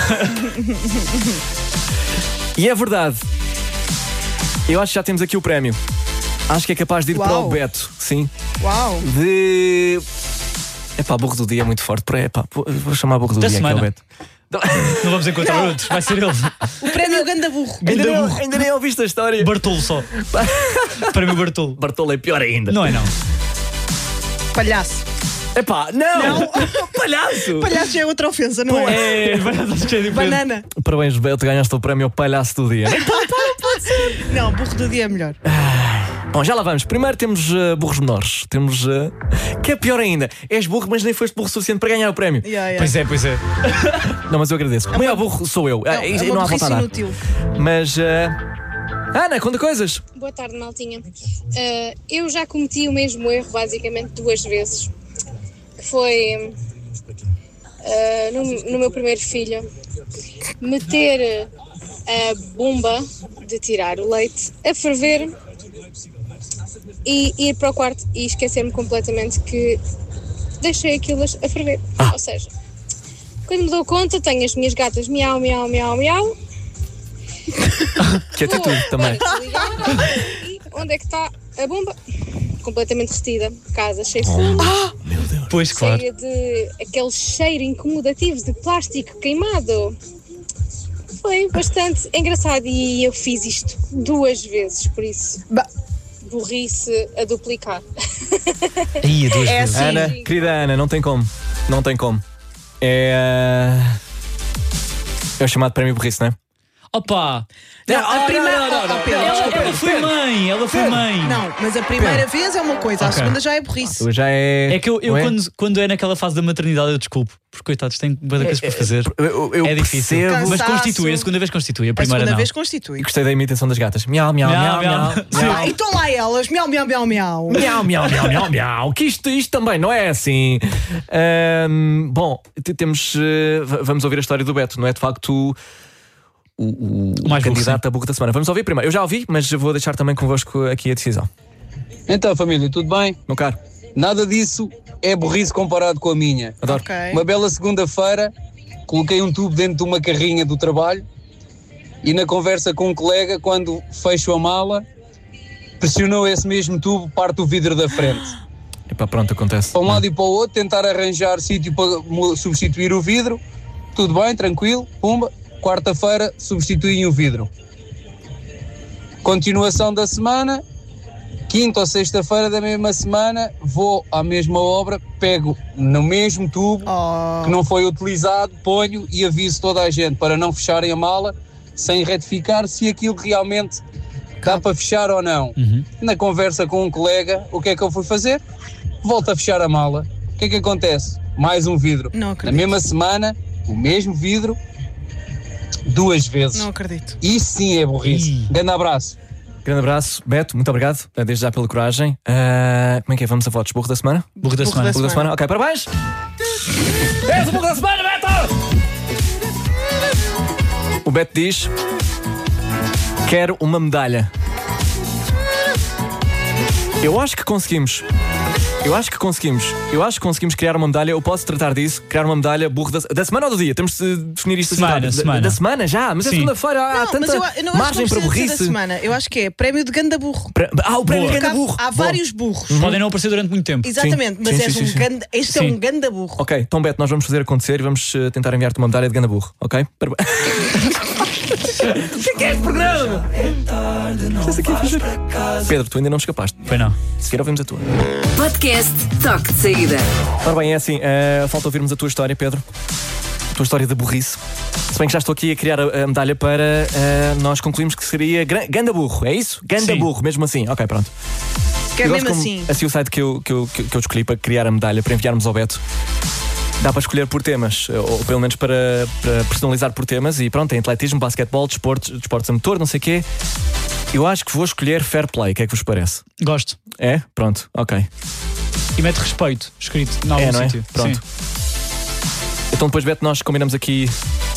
E é verdade. Eu acho que já temos aqui o prémio. Acho que é capaz de ir Uau. para o Beto. Sim. Uau. De. Epá, burro do dia é muito forte. Para epá, vou chamar burro do Da dia, semana. que é o Beto. Não vamos encontrar Não. outros, vai ser ele. O prémio Ganda Burro. Ainda Ganda nem, burro. ainda nem ouviste a história. Bartolo só. Para mim, Bartolo. Bartolo é pior ainda. Não é, não. Palhaço. Epá, não! Palhaço! Palhaço já é outra ofensa, não é? É, vai dar cheio de diferente. Banana. Parabéns, Beto, ganhaste o prémio Palhaço do Dia. Não, burro do dia é melhor. Bom, já lá vamos. Primeiro temos uh, burros menores. Temos. Uh, que é pior ainda. És burro, mas nem foste burro suficiente para ganhar o prémio. Yeah, yeah. Pois é, pois é. Não, mas eu agradeço. O maior burro sou eu. Não, Ah, é isso- uma não há burrice volta a dar. inútil. Mas. Uh, Ana, conta coisas. Boa tarde, maltinha. Eh, eu já cometi o mesmo erro basicamente duas vezes. Que foi eh, no, no meu primeiro filho meter a bomba de tirar o leite a ferver e ir para o quarto e esquecer-me completamente que deixei aquilo a ferver. Ah. Ou seja, quando me dou conta, tenho as minhas gatas miau, miau, miau, miau. Que atitude também. Para desligar. E onde é que está a bomba? Completamente retida. Casa cheia de fumo, Pois, claro. cheia de aquele cheiro incomodativo de plástico queimado. Foi bastante engraçado e eu fiz isto duas vezes, por isso Ba- burrice a duplicar. Aí, duas É vezes. assim. Ana, querida Ana, não tem como. Não tem como. É. uh, É o chamado prémio burrice, não é? Opa! Não, a primeira. não, não, Oh, não, Pedro, Ela, desculpa. ela foi mãe, ela foi mãe. Não, mas a primeira Pedro. vez é uma coisa, a Ok. segunda já é burrice. Tu já é. É que eu, eu não é? quando, quando é naquela fase da maternidade, eu desculpo. Porque coitados, têm muitas coisas para fazer. Eu, eu É difícil. percebo. Mas Cansaço. constitui, a segunda vez constitui, a A primeira segunda não. vez constitui. Gostei da imitação das gatas. Miau, miau, miau, Miau, miau. miau. miau. Ah, então lá elas, miau, miau, miau, miau. Miau, miau, miau, miau, miau. Que isto, isto também não é assim. Ahm, bom, t- temos. eh, v- vamos ouvir a história do Beto, não é de facto o, o, O mais burro, candidato a burro da semana. Vamos ouvir primeiro. Eu já ouvi, mas vou deixar também convosco aqui a decisão. Então, família, tudo bem? Meu caro, Nada disso é burrice comparado com a minha. adoro. Ok. Uma bela segunda-feira, coloquei um tubo dentro de uma carrinha do trabalho e na conversa com um colega, quando fecho a mala, pressionou esse mesmo tubo, parte o vidro da frente. Epá, pronto, acontece. Para um lado e para o outro, tentar arranjar sítio para mo- substituir o vidro. Tudo bem, tranquilo, pumba. Quarta-feira, substituem o vidro. Continuação da semana, quinta ou sexta-feira da mesma semana, vou à mesma obra, pego no mesmo tubo Oh. que não foi utilizado, ponho e aviso toda a gente para não fecharem a mala sem retificar se aquilo realmente dá para fechar ou não. Uhum. Na conversa com um colega, o que é que eu fui fazer? Volto a fechar a mala. O que é que acontece? Mais um vidro. Não Na acredito. mesma semana, o mesmo vidro, duas vezes. Não acredito. Isso sim é burrice. Ih. Grande abraço. Grande abraço, Beto, muito obrigado, desde já pela coragem. Ah, como é que é? Vamos a votos? Burro da semana? Burro da Burro semana. da Burro da semana? Ok, parabéns! És o burro da semana, Beto! O Beto diz: quero uma medalha. Eu acho que conseguimos. Eu acho que conseguimos. Eu acho que conseguimos criar uma medalha. Eu posso tratar disso, criar uma medalha burro da, da semana ou do dia? Temos de definir isto Semana, da, semana. da semana já, mas é Sim. segunda-feira. Há Não, tanta mas eu, eu não acho margem que para não precisa ser da burrice. semana. Eu acho que é prémio de ganda burro. Pra- Ah, o prémio de Boa. ganda burro. Há Bom. vários burros. Podem não aparecer durante muito tempo. Exatamente, Sim, mas sim, és sim, um sim, sim. ganda. Este é Sim. um ganda burro. Ok, então Beto, nós vamos fazer acontecer e vamos eh, tentar enviar-te uma medalha de ganda burro, ok? Parabéns. O que é que é este programa? Estás aqui a fazer? Pedro, tu ainda não escapaste. Foi não. Seguir ouvimos a tua. Podcast Toque de Saída. Ora bem, é assim, eh, falta ouvirmos a tua história, Pedro. A tua história de burrice. Se bem que já estou aqui a criar a, a medalha para eh, nós concluirmos que seria gran- ganda burro, é isso? Ganda Sim. burro, mesmo assim. Ok, pronto. Que é Eu gosto mesmo como- assim. Assim o site que eu, que, eu, que eu escolhi para criar a medalha, para enviarmos ao Beto, dá para escolher por temas, ou pelo menos para, para personalizar por temas. E pronto, tem atletismo, basquetebol, desportos, desportos a motor, não sei o quê. Eu acho que vou escolher fair play, o que é que vos parece? Gosto. É? Pronto, ok. E mete respeito, escrito em algum É, não é? sítio. Pronto. Sim. Então depois, Beto, nós combinamos aqui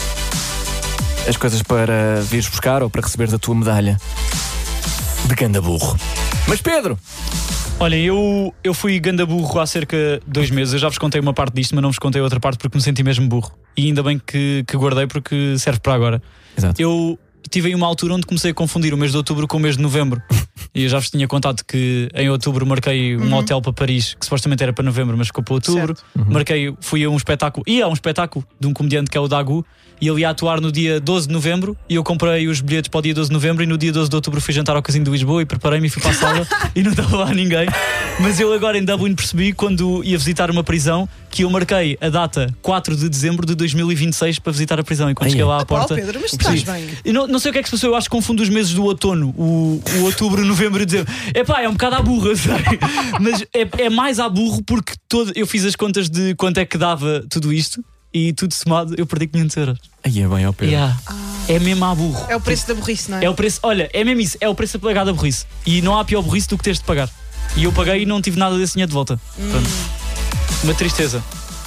as coisas para vires buscar ou para receberes a tua medalha de ganda burro. Mas Pedro! Olha, eu, eu fui ganda burro há cerca de dois meses. Eu já vos contei uma parte disto, mas não vos contei outra parte porque me senti mesmo burro. E ainda bem que, que guardei porque serve para agora. Exato. Eu tive aí uma altura onde comecei a confundir o mês de outubro com o mês de novembro. E eu já vos tinha contado que em outubro marquei um hotel para Paris, que supostamente era para novembro, mas ficou para outubro. Marquei, fui a um espetáculo, ia a um espetáculo de um comediante que é o Dagu, e ele ia atuar no dia doze de novembro, e eu comprei os bilhetes para o dia doze de novembro, e no dia doze de outubro fui jantar ao Casino de Lisboa e preparei-me e fui para a sala e não estava lá ninguém. Mas eu agora em Dublin percebi, quando ia visitar uma prisão, que eu marquei a data quatro de dezembro de dois mil e vinte e seis para visitar a prisão. E quando Ai, cheguei lá à Pá, porta. Pedro, mas tu estás percebi. bem. Eu não, não sei o que é que se passou, eu acho que confundo os meses do outono, o, o outubro, novembro e dezembro. É pá, é um bocado à burra, sabe? Mas é, é mais à burro porque todo, eu fiz as contas de quanto é que dava tudo isto e tudo somado eu perdi quinhentos euros. Aí é bem, ó Pedro. Yeah. É mesmo à burro. É o preço da burrice, não é? É o preço, olha, é mesmo isso, é o preço a pagar da burrice. E não há pior burrice do que teres de pagar. E eu paguei e não tive nada desse dinheiro de volta. Pronto. Uma tristeza.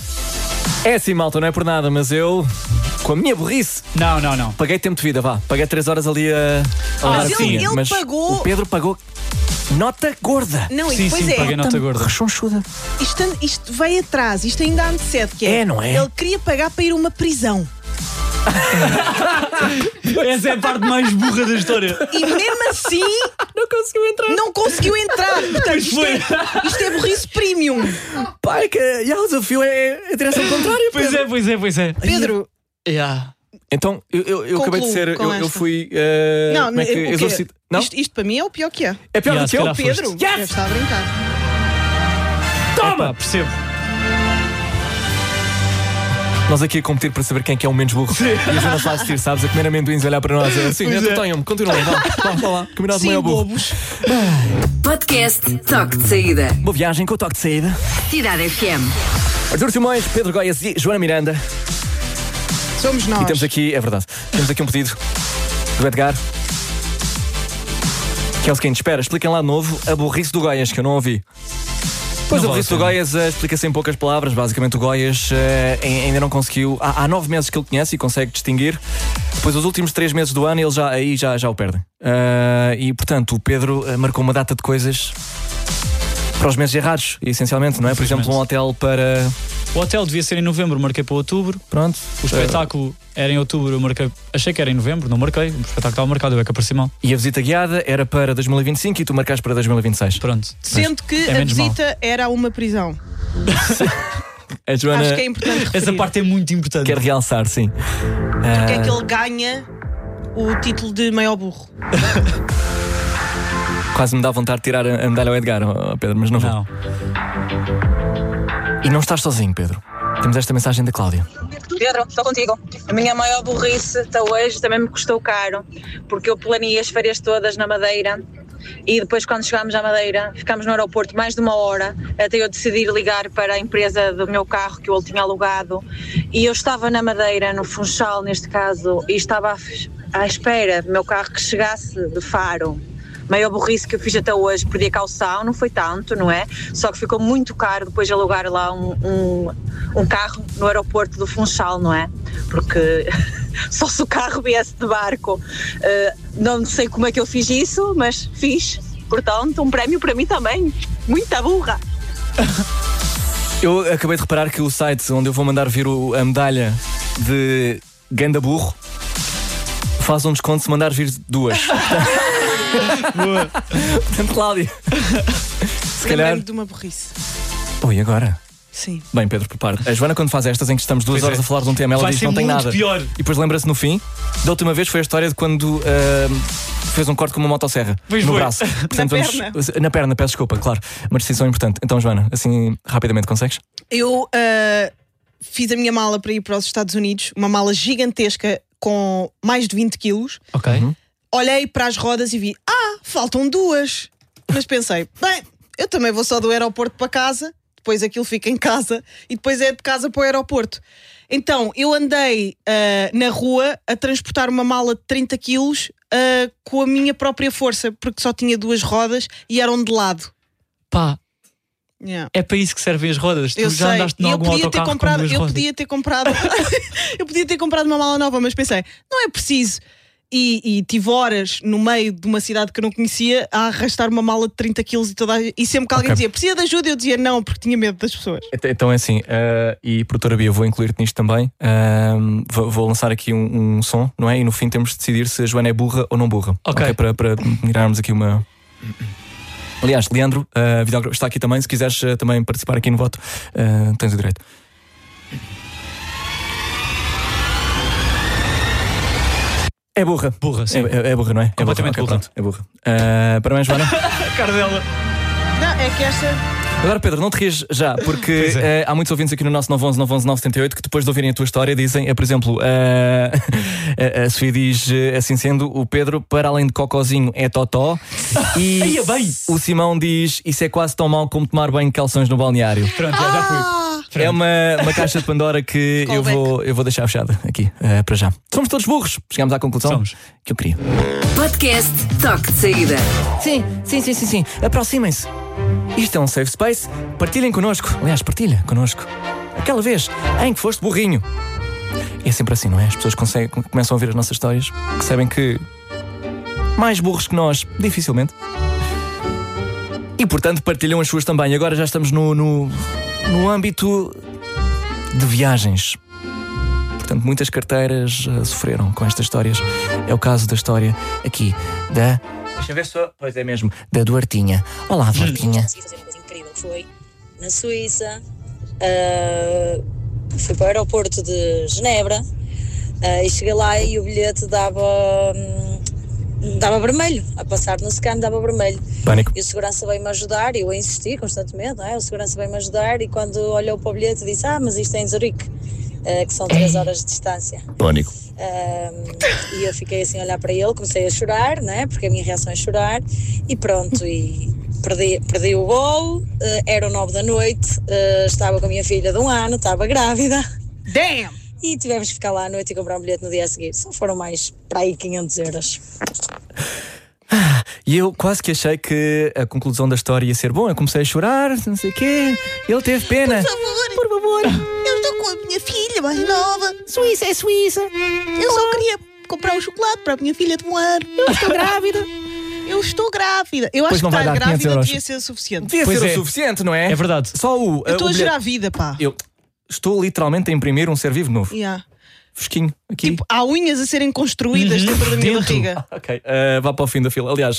É assim, malta, não é por nada, mas eu, com a minha burrice, Não, não, não. paguei tempo de vida, vá. Paguei três horas ali a, a Ah, dar a mas ele- cozinha, ele mas pagou- o Pedro pagou nota gorda. Não, e Sim, depois sim, é. paguei nota gorda. Rechonchuda. Isto, isto veio atrás, isto ainda antecede, que é. É, não é? Ele queria pagar para ir a uma prisão. Essa é a parte mais burra da história. E mesmo assim Não conseguiu entrar. não conseguiu entrar. Portanto, isto foi. é, isto é burrice premium. Pai, que yeah, o desafio é a direção contrária, Pois Pedro. é, pois é, pois é. Pedro, Yeah. Então, eu, eu, eu acabei de Concluo ser. com Eu, eu esta. fui. eh, não, como é que o quê? exorcito- Não? Isto, isto para mim é o pior que é. É pior Yeah, do que se eu? calhar foste. Pedro, Yes! deve estar a brincar. Toma! Epá, percebo. Nós aqui a competir para saber quem é que é o menos burro. Sim. E a Joana vai assistir, sabes? A comer amendoins e olhar para nós. Assim, entretenham-me, continuem, vá, vá, vá lá. Combinado de meio bobos. Podcast Toque de Saída. Boa viagem com o Toque de Saída. Cidade F M. Artur Simões, Pedro Goiás e Joana Miranda. Somos nós. E temos aqui, é verdade, temos aqui um pedido do Edgar. Que é o seguinte, espera, expliquem lá de novo a burrice do Goiás, que eu não ouvi. Pois a burrice do Goiás uh, explica-se em poucas palavras. Basicamente o Goiás uh, ainda não conseguiu. Há, há nove meses que ele conhece e consegue distinguir. Depois os últimos três meses do ano ele já, aí já, já o perde. Uh, e portanto o Pedro uh, marcou uma data de coisas para os meses errados, essencialmente, não é? Por exemplo, um hotel para... O hotel devia ser em novembro, marquei para outubro. Pronto. O espetáculo era em outubro, eu marquei. Achei que era em novembro, não marquei. O espetáculo estava marcado, eu é que apareci mal. E a visita guiada era para dois mil e vinte e cinco e tu marcaste para dois mil e vinte e seis. Pronto. Sendo que é a visita mal. Era uma prisão. A Joana... Acho que é importante referir. Essa parte é muito importante. Quero realçar, sim. Porque uh... é que ele ganha o título de maior burro. Quase me dá vontade de tirar a medalha ao Edgar, oh Pedro, mas não vou. Não. E não estás sozinho, Pedro. Temos esta mensagem da Cláudia. Pedro, estou contigo. A minha maior burrice até hoje também me custou caro, porque eu planeei as férias todas na Madeira e depois quando chegámos à Madeira ficámos no aeroporto mais de uma hora até eu decidir ligar para a empresa do meu carro que eu tinha alugado e eu estava na Madeira, no Funchal neste caso, e estava à, à espera do meu carro que chegasse de Faro. Maior burrice que eu fiz até hoje, perdi a calção, não foi tanto, não é? Só que ficou muito caro depois de alugar lá um, um, um carro no aeroporto do Funchal, não é? Porque só se o carro viesse de barco. Uh, não sei como é que eu fiz isso, mas fiz. Portanto, um prémio para mim também. Muita burra! Eu acabei de reparar que o site onde eu vou mandar vir o, a medalha de Ganda Burro faz um desconto se mandar vir duas. Boa. Portanto, Cláudia. Se calhar. de uma burrice. Oi, agora? Sim. Bem, Pedro, prepara-te. A Joana, quando faz estas em que estamos duas pois horas é. a falar de um tema, ela vai diz ser não tem muito nada. Pior. E depois lembra-se no fim. Da última vez foi a história de quando uh, fez um corte com uma motosserra pois no foi. braço. Portanto, na vamos, perna. Na perna, peço desculpa, claro. Uma decisão importante. Então, Joana, assim, rapidamente, consegues? Eu uh, fiz a minha mala para ir para os Estados Unidos, uma mala gigantesca com mais de vinte quilos. Ok. Uhum. Olhei para as rodas e vi, ah, faltam duas. Mas pensei, bem, eu também vou só do aeroporto para casa, depois aquilo fica em casa e depois é de casa para o aeroporto. Então, eu andei uh, na rua a transportar uma mala de trinta quilos uh, com a minha própria força, porque só tinha duas rodas e eram de lado. Pá, yeah. É para isso que servem as rodas. Tu eu já sei. andaste em eu algum podia autocarro ter comprado, com duas eu rodas? podia ter comprado eu podia ter comprado uma mala nova, mas pensei, não é preciso. E, e tive horas no meio de uma cidade que eu não conhecia a arrastar uma mala de trinta quilos e, toda a... e sempre que alguém okay. dizia precisa de ajuda, eu dizia não, porque tinha medo das pessoas. Então é assim, uh, e produtora Bia, vou incluir-te nisto também. Uh, vou, vou lançar aqui um, um som, não é? E no fim temos de decidir se a Joana é burra ou não burra. Ok. okay? Para, para mirarmos aqui uma. Aliás, Leandro, uh, videógrafo, está aqui também. Se quiseres uh, também participar aqui no voto, uh, tens o direito. É burra. Burra, sim. É, é, é burra, não é? Completamente é burra. Okay, burra. Pronto, é burra. Uh, parabéns, Joana. Cara dela. Não, é que esta... Agora, Pedro, não te rias já, porque é. uh, há muitos ouvintes aqui no nosso nove onze nove onze nove sete oito que depois de ouvirem a tua história dizem, uh, por exemplo, uh, a, a Sofia diz uh, assim sendo, o Pedro, para além de cocozinho, é totó. E bem. O Simão diz, isso é quase tão mau como tomar banho de calções no balneário. Pronto, já, já fui. É uma, uma caixa de Pandora que eu vou, eu vou deixar fechada aqui, uh, para já. Somos todos burros. Chegamos à conclusão Somos. que eu queria. Podcast Toque de Saída. Sim, sim, sim, sim, sim. Aproximem-se. Isto é um safe space. Partilhem connosco. Aliás, partilha connosco. Aquela vez em que foste burrinho. E é sempre assim, não é? As pessoas conseguem, começam a ouvir as nossas histórias, percebem que mais burros que nós, dificilmente. E portanto partilham as suas também. Agora já estamos no, no, no âmbito de viagens. Portanto, muitas carteiras uh, sofreram com estas histórias. É o caso da história aqui da... Deixa eu ver se... Pois é mesmo. Da Duartinha. Olá, Duartinha. Consegui fazer uma coisa incrível, foi na Suíça. Uh, fui para o aeroporto de Genebra uh, e cheguei lá e o bilhete dava... Um, dava vermelho, a passar no scan dava vermelho. Pânico. E o segurança veio-me ajudar, e eu insisti constantemente, não é? O segurança veio-me ajudar e quando olhou para o bilhete disse, ah, mas isto é em Zurique. uh, que são três horas de distância. Pânico. Um, e eu fiquei assim a olhar para ele, comecei a chorar, né? Porque a minha reação é chorar, e pronto, e perdi, perdi o voo, uh, eram nove da noite, uh, estava com a minha filha de um ano, estava grávida. Damn! E tivemos que ficar lá à noite e comprar um bilhete no dia a seguir. Só foram mais para aí quinhentos euros. E eu quase que achei que a conclusão da história ia ser bom. Eu comecei a chorar, não sei o quê. Ele teve pena. Por favor, por favor, eu estou com a minha filha mais nova. Suíça é Suíça. Eu só queria comprar um chocolate para a minha filha de um ano. Eu estou grávida. Eu estou grávida. Eu Pois acho não que vai estar dar quinhentos grávida euros. devia ser suficiente. Devia Pois ser é. o suficiente, não é? É verdade. Só o. Eu estou o a bilhete- gerar vida, pá. Eu estou literalmente a imprimir um ser vivo novo. Yeah. Fresquinho, aqui. Tipo, há unhas a serem construídas Uhum. dentro da minha Dentro. barriga. Ok, uh, vá para o fim da fila. Aliás,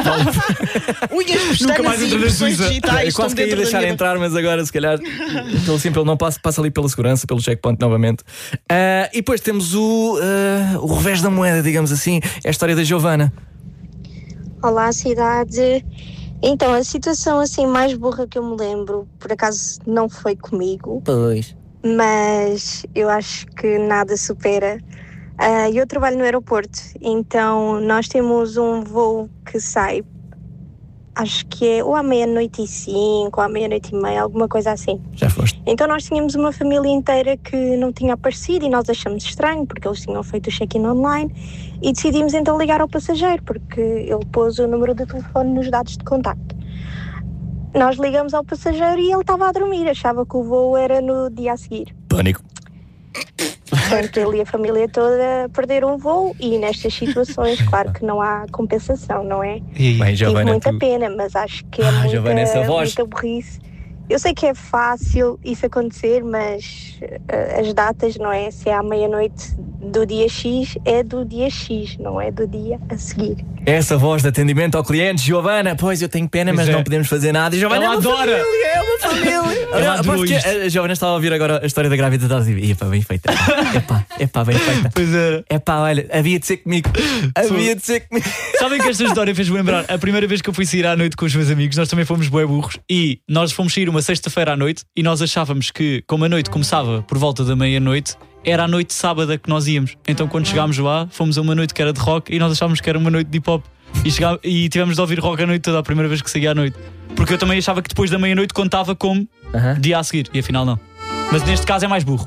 Unhas, Nunca mais pestanas e entra na impressões Suíça. digitais eu estão quase que ia dentro da deixar minha entrar, mas agora, se calhar, pelo simples, ele não passa, passa ali pela segurança, pelo checkpoint novamente. Uh, e depois temos o, uh, o revés da moeda, digamos assim. É a história da Giovana. Olá, cidade. Então, a situação assim mais burra que eu me lembro, por acaso não foi comigo, Pois. mas eu acho que nada supera. Ah, eu trabalho no aeroporto, então nós temos um voo que sai, acho que é ou à meia-noite e cinco, ou à meia-noite e meia, alguma coisa assim. Já foste. Então nós tínhamos uma família inteira que não tinha aparecido e nós achamos estranho, porque eles tinham feito o check-in online, e decidimos então ligar ao passageiro, porque ele pôs o número de telefone nos dados de contacto. Nós ligamos ao passageiro e ele estava a dormir, achava que o voo era no dia a seguir. Pânico. Portanto, ele e a família toda perderam o voo, e nestas situações, claro que não há compensação, não é? Bem, Tive Giovana, muita tu... pena, mas acho que é Ah, muita, Giovana, essa voz. muita burrice. Eu sei que é fácil isso acontecer, mas uh, as datas, não é? Se é à meia-noite do dia X, é do dia X, não é do dia a seguir. Essa voz de atendimento ao cliente, Giovana. Pois, eu tenho pena, mas Pois é. não podemos fazer nada. E Giovana Ela é uma adora. família, é uma família. Ela Olha, adorou porque isto. a Giovana estava a ouvir agora a história da grávida e dizer, epá, bem feita. Epá, epá, bem feita. Pois é. Epá, olha, havia de ser comigo. Havia de ser comigo. Sabem que esta história fez-me lembrar a primeira vez que eu fui sair à noite com os meus amigos. Nós também fomos bué burros e nós fomos sair uma sexta-feira à noite e nós achávamos que, como a noite começava por volta da meia-noite, era a noite de sábado que nós íamos. Então quando chegámos lá, fomos a uma noite que era de rock e nós achávamos que era uma noite de hip-hop. E, chegámos, e tivemos de ouvir rock a noite toda, a primeira vez que saí à noite. Porque eu também achava que depois da meia-noite contava como Uhum. dia a seguir, e afinal não. Mas neste caso é mais burro.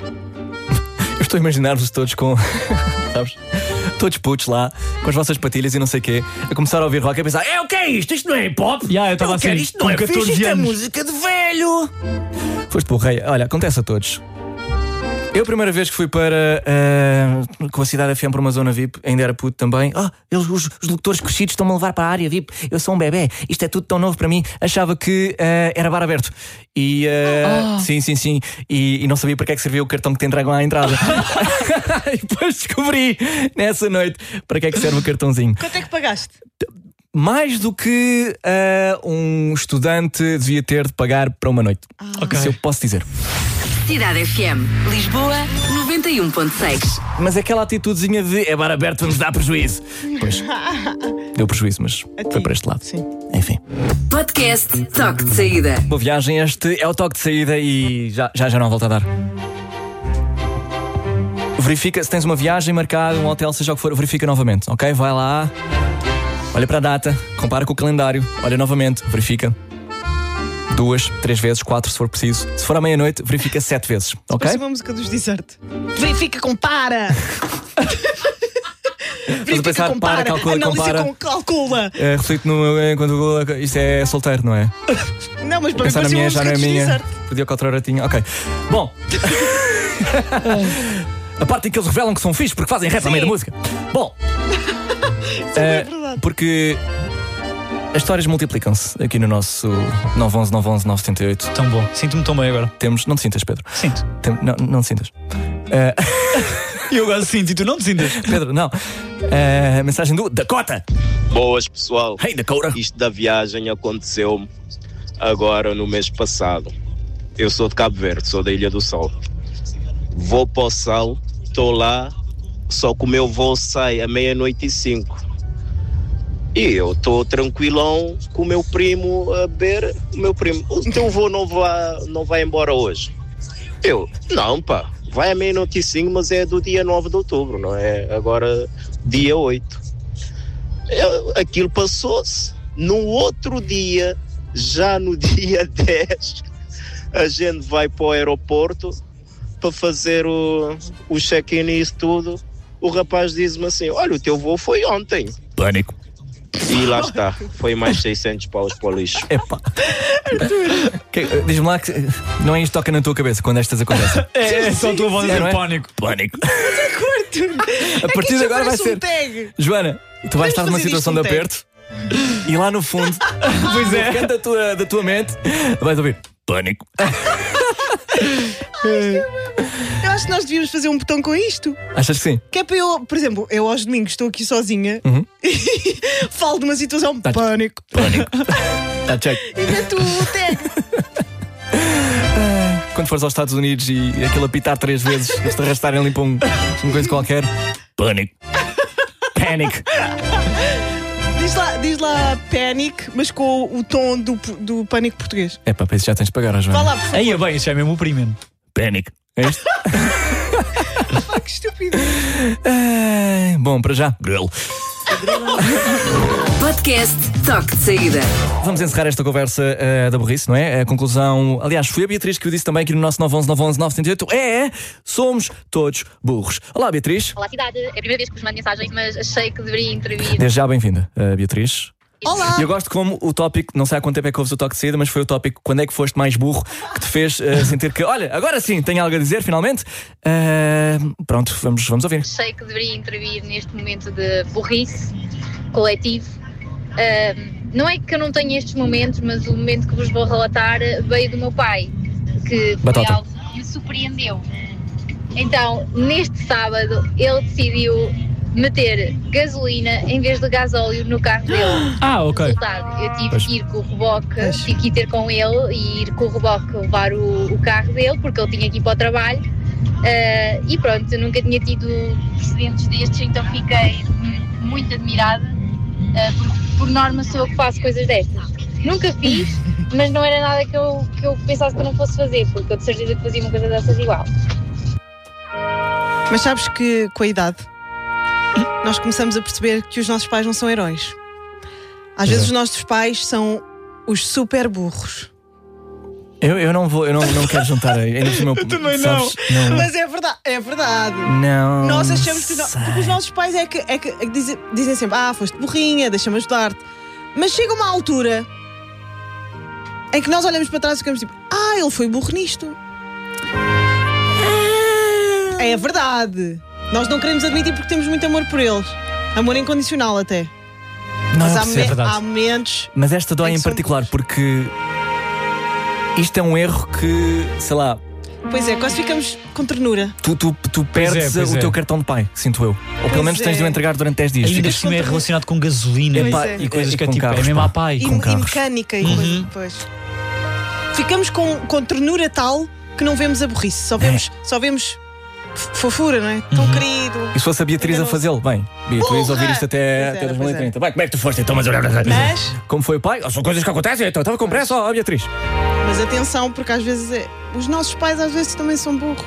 Eu estou a imaginar-vos todos com. Sabes? Todos putos lá, com as vossas patilhas e não sei o quê, a começar a ouvir rock e a pensar: é o que é isto? Isto não é hip hop? Yeah, eu estava Não assim, quero, isto com não é catorze fixe, isto é anos. música de velho. Foste burrei. Olha, acontece a todos. Eu, a primeira vez que fui para uh, com a Cidade F M para uma zona V I P, ainda era puto também. Ah, eles, os, os locutores crescidos estão-me a levar para a área V I P. Eu sou um bebê, isto é tudo tão novo para mim. Achava que uh, era bar aberto. E uh, Oh. sim, sim, sim. E, e não sabia para que é que servia o cartão que te entregam à entrada. E depois descobri nessa noite para que é que serve o cartãozinho. Quanto é que pagaste? Mais do que uh, um estudante devia ter de pagar para uma noite. Ok. Se eu posso dizer. Cidade F M, Lisboa, noventa e um ponto seis. Mas aquela atitudezinha de é bar aberto, vamos dar prejuízo. Pois, deu prejuízo, mas foi para este lado. Sim. Enfim. Podcast Toque de Saída. Boa viagem, este é o toque de saída e já já, já não volta a dar. Verifica, se tens uma viagem marcada, um hotel, seja o que for, verifica novamente, ok? Vai lá, olha para a data, compara com o calendário, olha novamente, verifica. Duas, três vezes, quatro se for preciso. Se for à meia-noite, verifica sete vezes, ok? Parece uma música dos Desert. Verifica, compara. Estás a pensar, para, calcula, analisa compara. com calcula. É, reflito no. Enquanto, isto é solteiro, não é? Não, mas para mim Pensar na parecia minha uma já não música é dos minha. Desert. Podia que outra hora tinha. Ok. Bom. A parte em que eles revelam que são fixos porque fazem rap no meio da música. Bom. é eh, verdade. porque as histórias multiplicam-se aqui no nosso nove um um nove um um nove sete oito. Tão bom. Sinto-me tão bem agora. Temos. Não te sintas, Pedro. Sinto. Tem, não, não te sintas. Eh, Eu gosto de sinto e tu não te sintas. Pedro, não. Eh, mensagem do Dakota. Boas, pessoal. Hey, Dakota. Isto da viagem aconteceu agora no mês passado. Eu sou de Cabo Verde, sou da Ilha do Sol. Vou para o Sal, estou lá, só que o meu voo sai à meia-noite e cinco. E eu estou tranquilão com o meu primo a beber. O meu primo, o teu voo não vai, não vai embora hoje. Eu, não pá, vai a meia-noite e cinco, mas é do dia nove de outubro, não é? Agora, dia oito. É, aquilo passou-se. No outro dia, já no dia dez, a gente vai para o aeroporto para fazer o, o check-in e isso tudo. O rapaz diz-me assim, olha, o teu voo foi ontem. Pânico. E lá está, foi mais seiscentos paus para o lixo. Epá. Que- Diz-me lá que não é isto que toca na tua cabeça quando estas acontecem. É, é só a tua voz a dizer Não é? pânico. Pânico. Curto. A partir de agora vai ser. Um tag. Joana, tu vais estar numa fazer situação isto de um tag. aperto e lá no fundo, Pois é. no canto da tua, da tua mente, vais ouvir pânico. Eu acho que nós devíamos fazer um botão com isto. Achas que sim? Que é para eu, por exemplo, eu aos domingos estou aqui sozinha Uhum. e falo de uma situação de pânico Pânico. Tá check. e meto o tag. Quando fores aos Estados Unidos e aquele apitar três vezes, eles te arrastarem ali para um, uma coisa qualquer. Pânico. Panic. Diz lá, diz lá panic, mas com o tom do, do pânico português. É pá, para isso já tens de pagar, Joana. Vá lá, por favor. Aí é bem, isso já é mesmo o primo. Panic. É isto? Ah, que estúpido. Ah, bom, para já. Grill. Podcast Toque de Saída. Vamos encerrar esta conversa uh, da burrice, não é? A conclusão. Aliás, foi a Beatriz que o disse também aqui no nosso nove um um nove um um nove sete oito. É, somos todos burros. Olá, Beatriz. Olá, cidade. É a primeira vez que vos mando mensagens, mas achei que deveria intervir. Desde já bem-vinda, uh, Beatriz. Olá. E eu gosto como o tópico, não sei há quanto tempo é que ouves o toque de saída, mas foi o tópico quando é que foste mais burro que te fez uh, sentir que, olha, agora sim, tenho algo a dizer, finalmente. Uh, pronto, vamos, vamos ouvir. Achei que deveria intervir neste momento de burrice coletivo. Ahm, não é que eu não tenha estes momentos, mas o momento que vos vou relatar veio do meu pai, que foi Batata. algo que me surpreendeu. Então, neste sábado, ele decidiu meter gasolina em vez de gasóleo no carro dele. Ah, ok. Resultado, eu tive Pois. que ir com o reboque, tive que ir ter com ele e ir com o reboque levar o, o carro dele, porque ele tinha que ir para o trabalho. Ah, e pronto, eu nunca tinha tido precedentes destes, então fiquei mu- muito admirada. Ah, por, por norma sou eu que faço coisas destas. Nunca fiz, mas não era nada que eu, que eu pensasse que eu não fosse fazer, porque eu de certeza que fazia uma coisa dessas igual. Mas sabes que com a idade nós começamos a perceber que os nossos pais não são heróis. Às vezes os nossos pais são os super burros. Eu, eu não vou, eu não, não quero juntar aí. Ainda por cima, Eu também sabes, não. Mas é verdade, é verdade. Não. Nós achamos que não. sei. Porque os nossos pais é que, é que, é que dizem, dizem sempre: ah, foste burrinha, deixa-me ajudar-te. Mas chega uma altura em que nós olhamos para trás e ficamos tipo: ah, ele foi burro nisto. É verdade. Nós não queremos admitir porque temos muito amor por eles. Amor incondicional até. Não, Mas eu há, percebo, é me- verdade. há momentos. Mas esta dói em que em são particular porque isto é um erro que, sei lá, Pois é, quase ficamos com ternura. tu, tu, tu Pois perdes é, pois o é. teu cartão de pai, sinto eu. Ou pelo menos é. tens de o entregar durante dez dias. Ainda por Ficas- cima é relacionado com gasolina Epá, e, e coisas e que é com tipo, carros, é mesmo pá. a pai. E, Com e carros. mecânica e Uhum. coisa. Pois. Ficamos com, com ternura tal que não vemos a burrice. Só vemos, só vemos f- fofura, não é? Tão Uhum. querido. E se fosse a Beatriz Ainda a não- fazê-lo, bem, Beatriz, Burra! ouvir isto até, Pois até era, dois mil e pois trinta. Vai, como é que tu foste? Então, mas... Mas, Como foi o pai? Oh, são coisas que acontecem, então estava com pressa, ó, Beatriz. mas atenção, porque às vezes é- os nossos pais às vezes também são burros.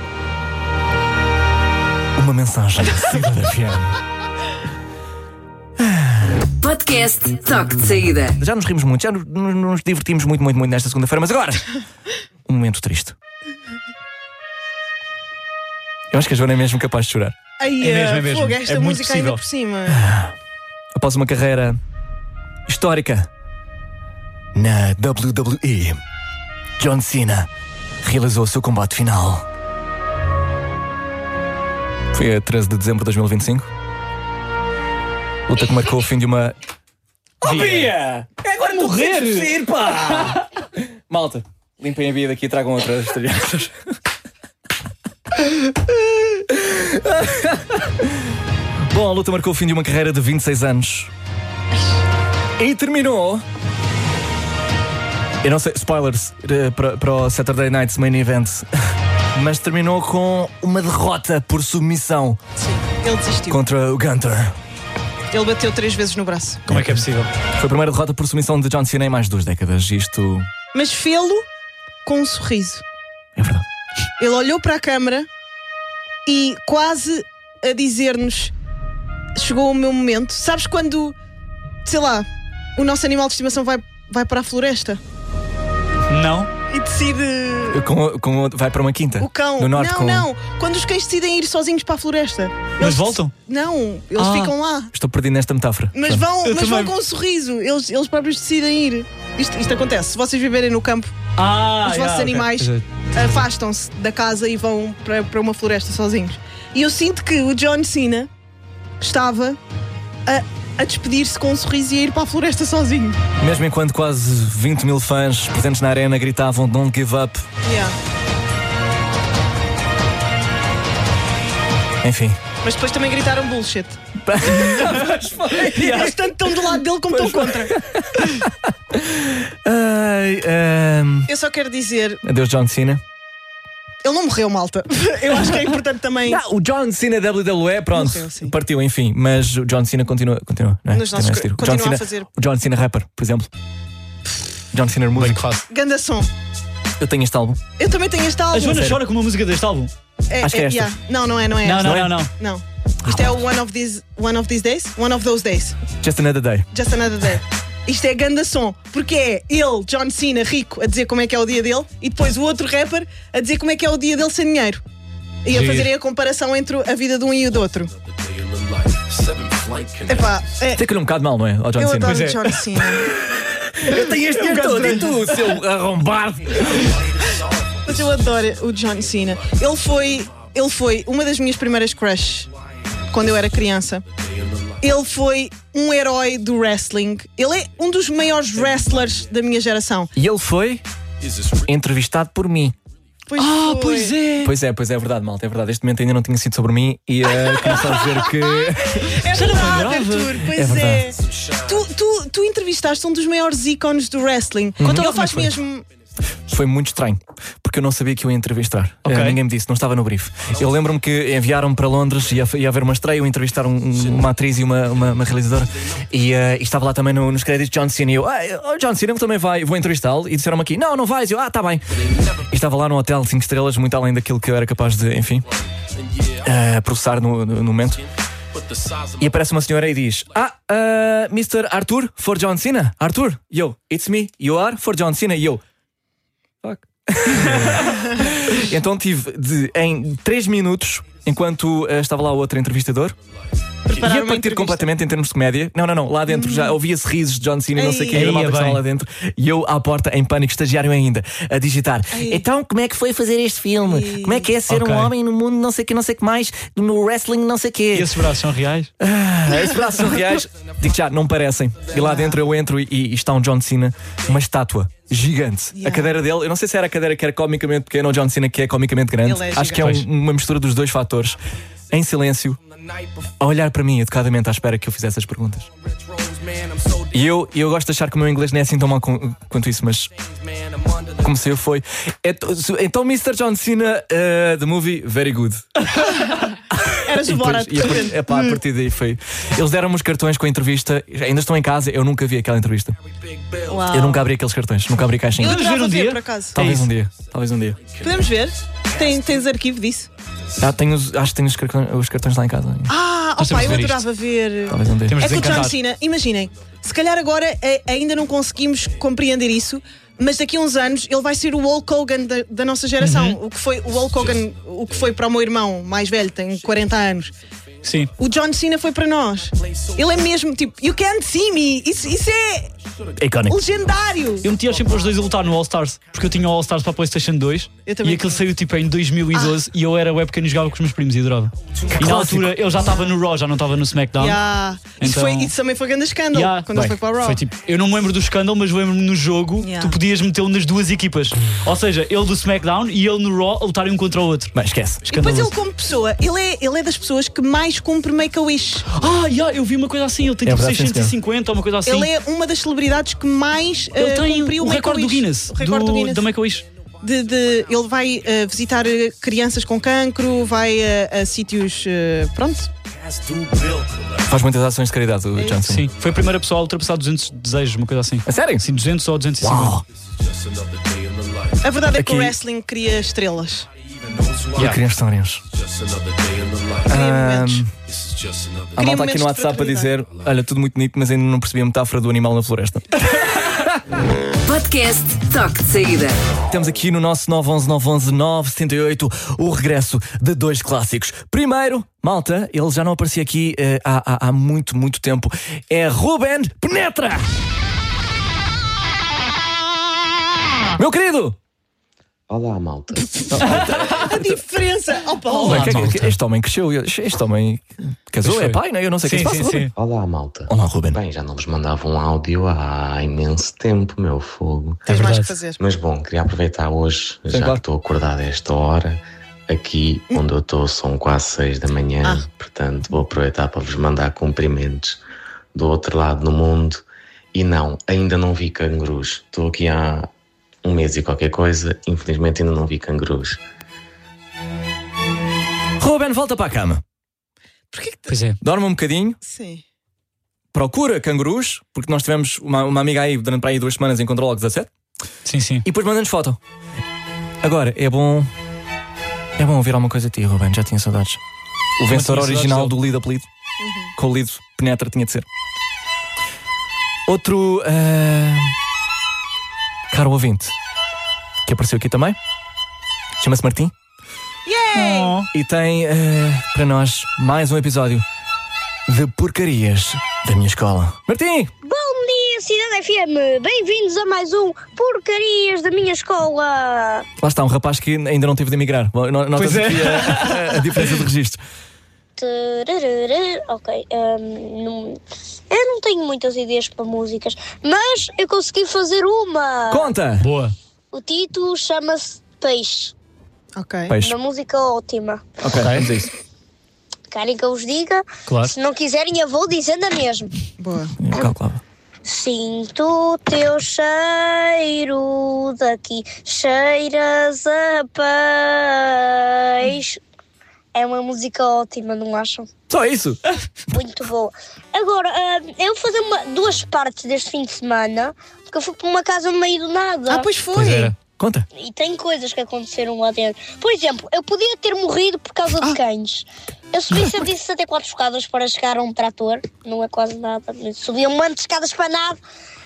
Uma mensagem da Cidade F M. Podcast Toque de Saída. Já nos rimos muito, já nos, nos- nos divertimos muito, muito, muito nesta segunda-feira, mas agora, um momento triste. Eu acho que a Joana é mesmo capaz de chorar. Ai, É mesmo, é mesmo. fogo, esta É muito música ainda possível. por cima. Após uma carreira histórica na W W E, John Cena realizou o seu combate final. Foi a treze de dezembro de dois mil e vinte e cinco. Luta que marcou o fim de uma. Oh, Bia! Agora morrer! morrer, pá! Malta, limpem a Bia daqui e tragam outras crianças. Bom, a luta marcou o fim de uma carreira de vinte e seis anos. E terminou. Eu não sei, spoilers eh, para, para o Saturday Night's Main Event. Mas terminou com uma derrota por submissão Sim, ele desistiu. contra o Gunter. Ele bateu três vezes no braço. Como é que é possível? Foi a primeira derrota por submissão de John Cena em mais de duas décadas. Isto Mas fê-lo com um sorriso. é verdade. Ele olhou para a câmara e quase a dizer-nos: chegou o meu momento. Sabes quando, sei lá, o nosso animal de estimação vai, vai para a floresta? Não. E decide. Com, com, vai para uma quinta? O cão. No norte, não, com... não. Quando os cães decidem ir sozinhos para a floresta. Mas Eles voltam? Não, eles Ah. ficam lá. Estou perdido nesta metáfora. Mas vão, mas vão com um sorriso. Eles, eles próprios decidem ir. Isto, isto acontece. Se vocês viverem no campo, Ah, os yeah, vossos ok. animais afastam-se da casa e vão para, para uma floresta sozinhos. E eu sinto que o John Cena estava a, a despedir-se com um sorriso e a ir para a floresta sozinho. Mesmo enquanto quase vinte mil fãs presentes na arena gritavam Don't give up. Yeah. Enfim. Mas depois também gritaram bullshit. Eles tanto estão do lado dele como estão contra. Ai, ehm, Eu só quero dizer, adeus, John Cena. ele não morreu, malta. Eu acho que é importante também. Não, o John Cena W W E, pronto, Morreu, sim. partiu, enfim. Mas o John Cena continua, continua, não é? Nos nossos- Continua a existir. O continua John Cena, a fazer- o John Cena rapper, por exemplo. John Cena músico. Ganda som. Eu tenho este álbum. Eu também tenho este álbum. A Joana chora com uma música deste álbum. É, Acho que é esta. yeah. Não, não é, não é. Não, esta. não, não, não. Não. Isto é o One of These, One of These Days? One of Those Days. Just Another Day. Just Another Day. Isto é ganda som, porque é ele, John Cena, rico, a dizer como é que é o dia dele, e depois o outro rapper a dizer como é que é o dia dele sem dinheiro. E a Giro. fazerem a comparação entre a vida de um e o do outro. Epá, é, Tem-lhe um bocado mal, não é? Ao John eu Cena. adoro o John Cena. Eu tenho este dinheiro todo e tu, seu arrombado. Mas eu adoro o John Cena. Ele foi, ele foi uma das minhas primeiras crushes quando eu era criança. Ele foi um herói do wrestling. Ele é um dos maiores wrestlers da minha geração. E ele foi entrevistado por mim. Pois Ah, foi. pois é. Pois é, pois é, é verdade, malta, é verdade. Este momento ainda não tinha sido sobre mim e uh, começou a dizer que. É verdade, Arthur, pois É é. verdade. Tu, tu, tu entrevistaste um dos maiores ícones do wrestling. Uhum. Ele Como faz é que foi? mesmo. Foi muito estranho, porque eu não sabia que eu ia entrevistar. Ok. Uh, ninguém me disse, não estava no brief. Eu lembro-me que enviaram-me para Londres, ia, ia haver uma estreia, eu entrevistar um, um, uma atriz e uma, uma, uma realizadora, e, uh, e estava lá também no, nos créditos John Cena. E eu, ah, oh, John Cena também vai, vou entrevistá-lo. E disseram-me aqui, não, não vais. E eu, ah, tá bem. E estava lá num hotel de cinco estrelas, muito além daquilo que eu era capaz de, enfim, uh, processar no, no, no momento. E aparece uma senhora e diz: Ah, uh, mister Arthur for John Cena. Arthur, yo, it's me. You are for John Cena. Yo, fuck. Então tive de, em três minutos, enquanto uh, estava lá o outro entrevistador, Preparar ia uma partir entrevista. completamente em termos de comédia. Não, não, não. Lá dentro já ouvia-se risos de John Cena e não sei o que. Ei, Era malta que bem. estava lá dentro. E eu à porta, em pânico, estagiário ainda, a digitar. Ei. Então, como é que foi fazer este filme? Ei. Como é que é ser Ok. um homem no mundo não sei o que, não sei o que mais, no wrestling não sei o que. E esses braços são reais? Ah, esses braços são reais. Digo já, não parecem. E lá dentro eu entro e, e está um John Cena, uma estátua gigante. Yeah. A cadeira dele, eu não sei se era a cadeira que era comicamente pequena ou John Cena que é comicamente grande. Ele é Acho que é um- gigante. uma mistura dos dois fatores. Em silêncio, a olhar para mim educadamente à espera que eu fizesse as perguntas. E eu, eu gosto de achar que o meu inglês não é assim tão mau com- quanto isso, mas como se eu foi. Então, então mister John Cena, uh, the movie, very good. Eras E o depois- Borat. e a, par- epá, a partir daí foi. Eles deram-me os cartões com a entrevista. Ainda estão em casa, eu nunca vi aquela entrevista. Uau. Eu nunca abri aqueles cartões, nunca abri Eu caixinha. Podemos adorava ver um ver, dia? por acaso. Talvez É um isso. dia. Talvez um dia. Podemos ver? Tem, tens arquivo disso? Ah, tenho, os- acho que tenho os cartões, os cartões lá em casa. Ah, Nós opa, temos eu de ver adorava ver. Talvez um dia. Temos É de que o John desencantar. Cena, imaginem, se calhar agora eh, ainda não conseguimos compreender isso, mas daqui a uns anos ele vai ser o Hulk Hogan da, da nossa geração. Uhum. O que foi o Hulk Hogan, o que foi para o meu irmão mais velho, tem quarenta anos. Sim. O John Cena foi para nós. Ele é mesmo tipo, you can't see me. Isso, isso é Icónico. legendário. Eu metia sempre os dois a lutar no All Stars, porque eu tinha o All Stars para a PlayStation dois Eu também e aquilo tinha. saiu tipo em dois mil e doze e eu era webcam e jogava com os meus primos e adorava. E na altura eu já estava no Raw, já não estava no SmackDown. Yeah. Isso, Então- foi, isso também foi grande escândalo Yeah. quando ele Bem, foi para o Raw. Foi tipo, eu não me lembro do escândalo, mas lembro-me no jogo Yeah. tu podias metê-lo nas duas equipas. Ou seja, ele do SmackDown e ele no Raw a lutarem um contra o outro. Bem, esquece. E depois ele, Escandaloso. como pessoa, ele é, ele é das pessoas que mais cumpre Make-A-Wish. Ah, yeah, eu vi uma coisa assim, ele tem É tipo verdade, sim, seiscentos e cinquenta ou uma coisa assim. Ele é uma das celebridades que mais Ele eh, tem cumpriu o recorde do Make-A-Wish. Guinness, O recorde do, do, Guinness. da Make-A-Wish. De, de- ele vai eh, visitar eh, crianças com cancro, vai eh, a sítios. eh, pronto. Faz muitas ações de caridade, o John Cena. Sim, foi a primeira pessoa a ultrapassar duzentos desejos, uma coisa assim. A sério? Sim, duzentos ou duzentos e cinquenta. Uau. A verdade é que Aqui- o wrestling cria estrelas. Eu queria histórias. Um, a malta aqui no WhatsApp a dizer: olha, tudo muito bonito, mas ainda não percebi a metáfora do animal na floresta. Podcast Toque de Saída. Temos aqui no nosso nove um um nove um um nove sete oito o regresso de dois clássicos. Primeiro, malta, ele já não aparecia aqui uh, há, há, há muito, muito tempo. É Ruben Penetra! Meu querido! Olá, malta. A diferença. Opa, Olá, que, que, este homem cresceu, este homem casou, é pai, não é? Eu não sei o que se passa. Sim, sim. Olá, malta. Olá, Ruben. Bem, já não vos mandava um áudio há imenso tempo, meu fogo. Tens mais que fazer. Mas bom, queria aproveitar hoje, Sim, já claro. que estou acordado a esta hora. Aqui onde eu estou são quase seis da manhã, Ah. portanto vou aproveitar para vos mandar cumprimentos do outro lado do mundo. E não, ainda não vi cangurus. Estou aqui há um mês e qualquer coisa, infelizmente ainda não vi cangurus. Ruben, volta para a cama. Porquê que tu... Pois é. Dorme um bocadinho, Sim. procura cangurus, porque nós tivemos uma, uma amiga aí durante para aí duas semanas, encontrou logo dezassete. Sim, sim. E depois manda-nos foto. Agora, é bom. É bom ouvir alguma coisa a ti, Ruben, já tinha saudades. O vencedor tinha original saudades do Lido Apelido, com o Lido Penetra, tinha de ser. Outro. Uh... caro ouvinte, que apareceu aqui também, chama-se Martim. Yay! Oh. E tem uh, para nós mais um episódio de porcarias da minha escola. Martim! Bom dia, Cidade F M! Bem-vindos a mais um Porcarias da minha escola! Lá está, um rapaz que ainda não teve de emigrar. Nota-se Pois é. aqui a, a, a diferença de registro. Tararara. Ok, hum, não- eu não tenho muitas ideias para músicas, mas eu consegui fazer uma! Conta! Boa. O título chama-se Peixe. Ok. Peixe. Uma música ótima. Ok, vamos a isso. Querem que eu vos diga? Claro. Se não quiserem, eu vou dizendo a mesma. Boa. Eu calculava. Sinto o teu cheiro daqui, cheiras a peixe. É uma música ótima, não acham? Só isso? Muito boa. Agora, ah, eu vou fazer uma- duas partes deste fim de semana, porque eu fui para uma casa no meio do nada. Ah, pois foi. Pois era. Conta. E tem coisas que aconteceram lá dentro. Por exemplo, eu podia ter morrido por causa de cães. Eu subi cento e sessenta e quatro escadas para chegar a um trator. Não é quase nada. Mas subi um monte de escadas para nada.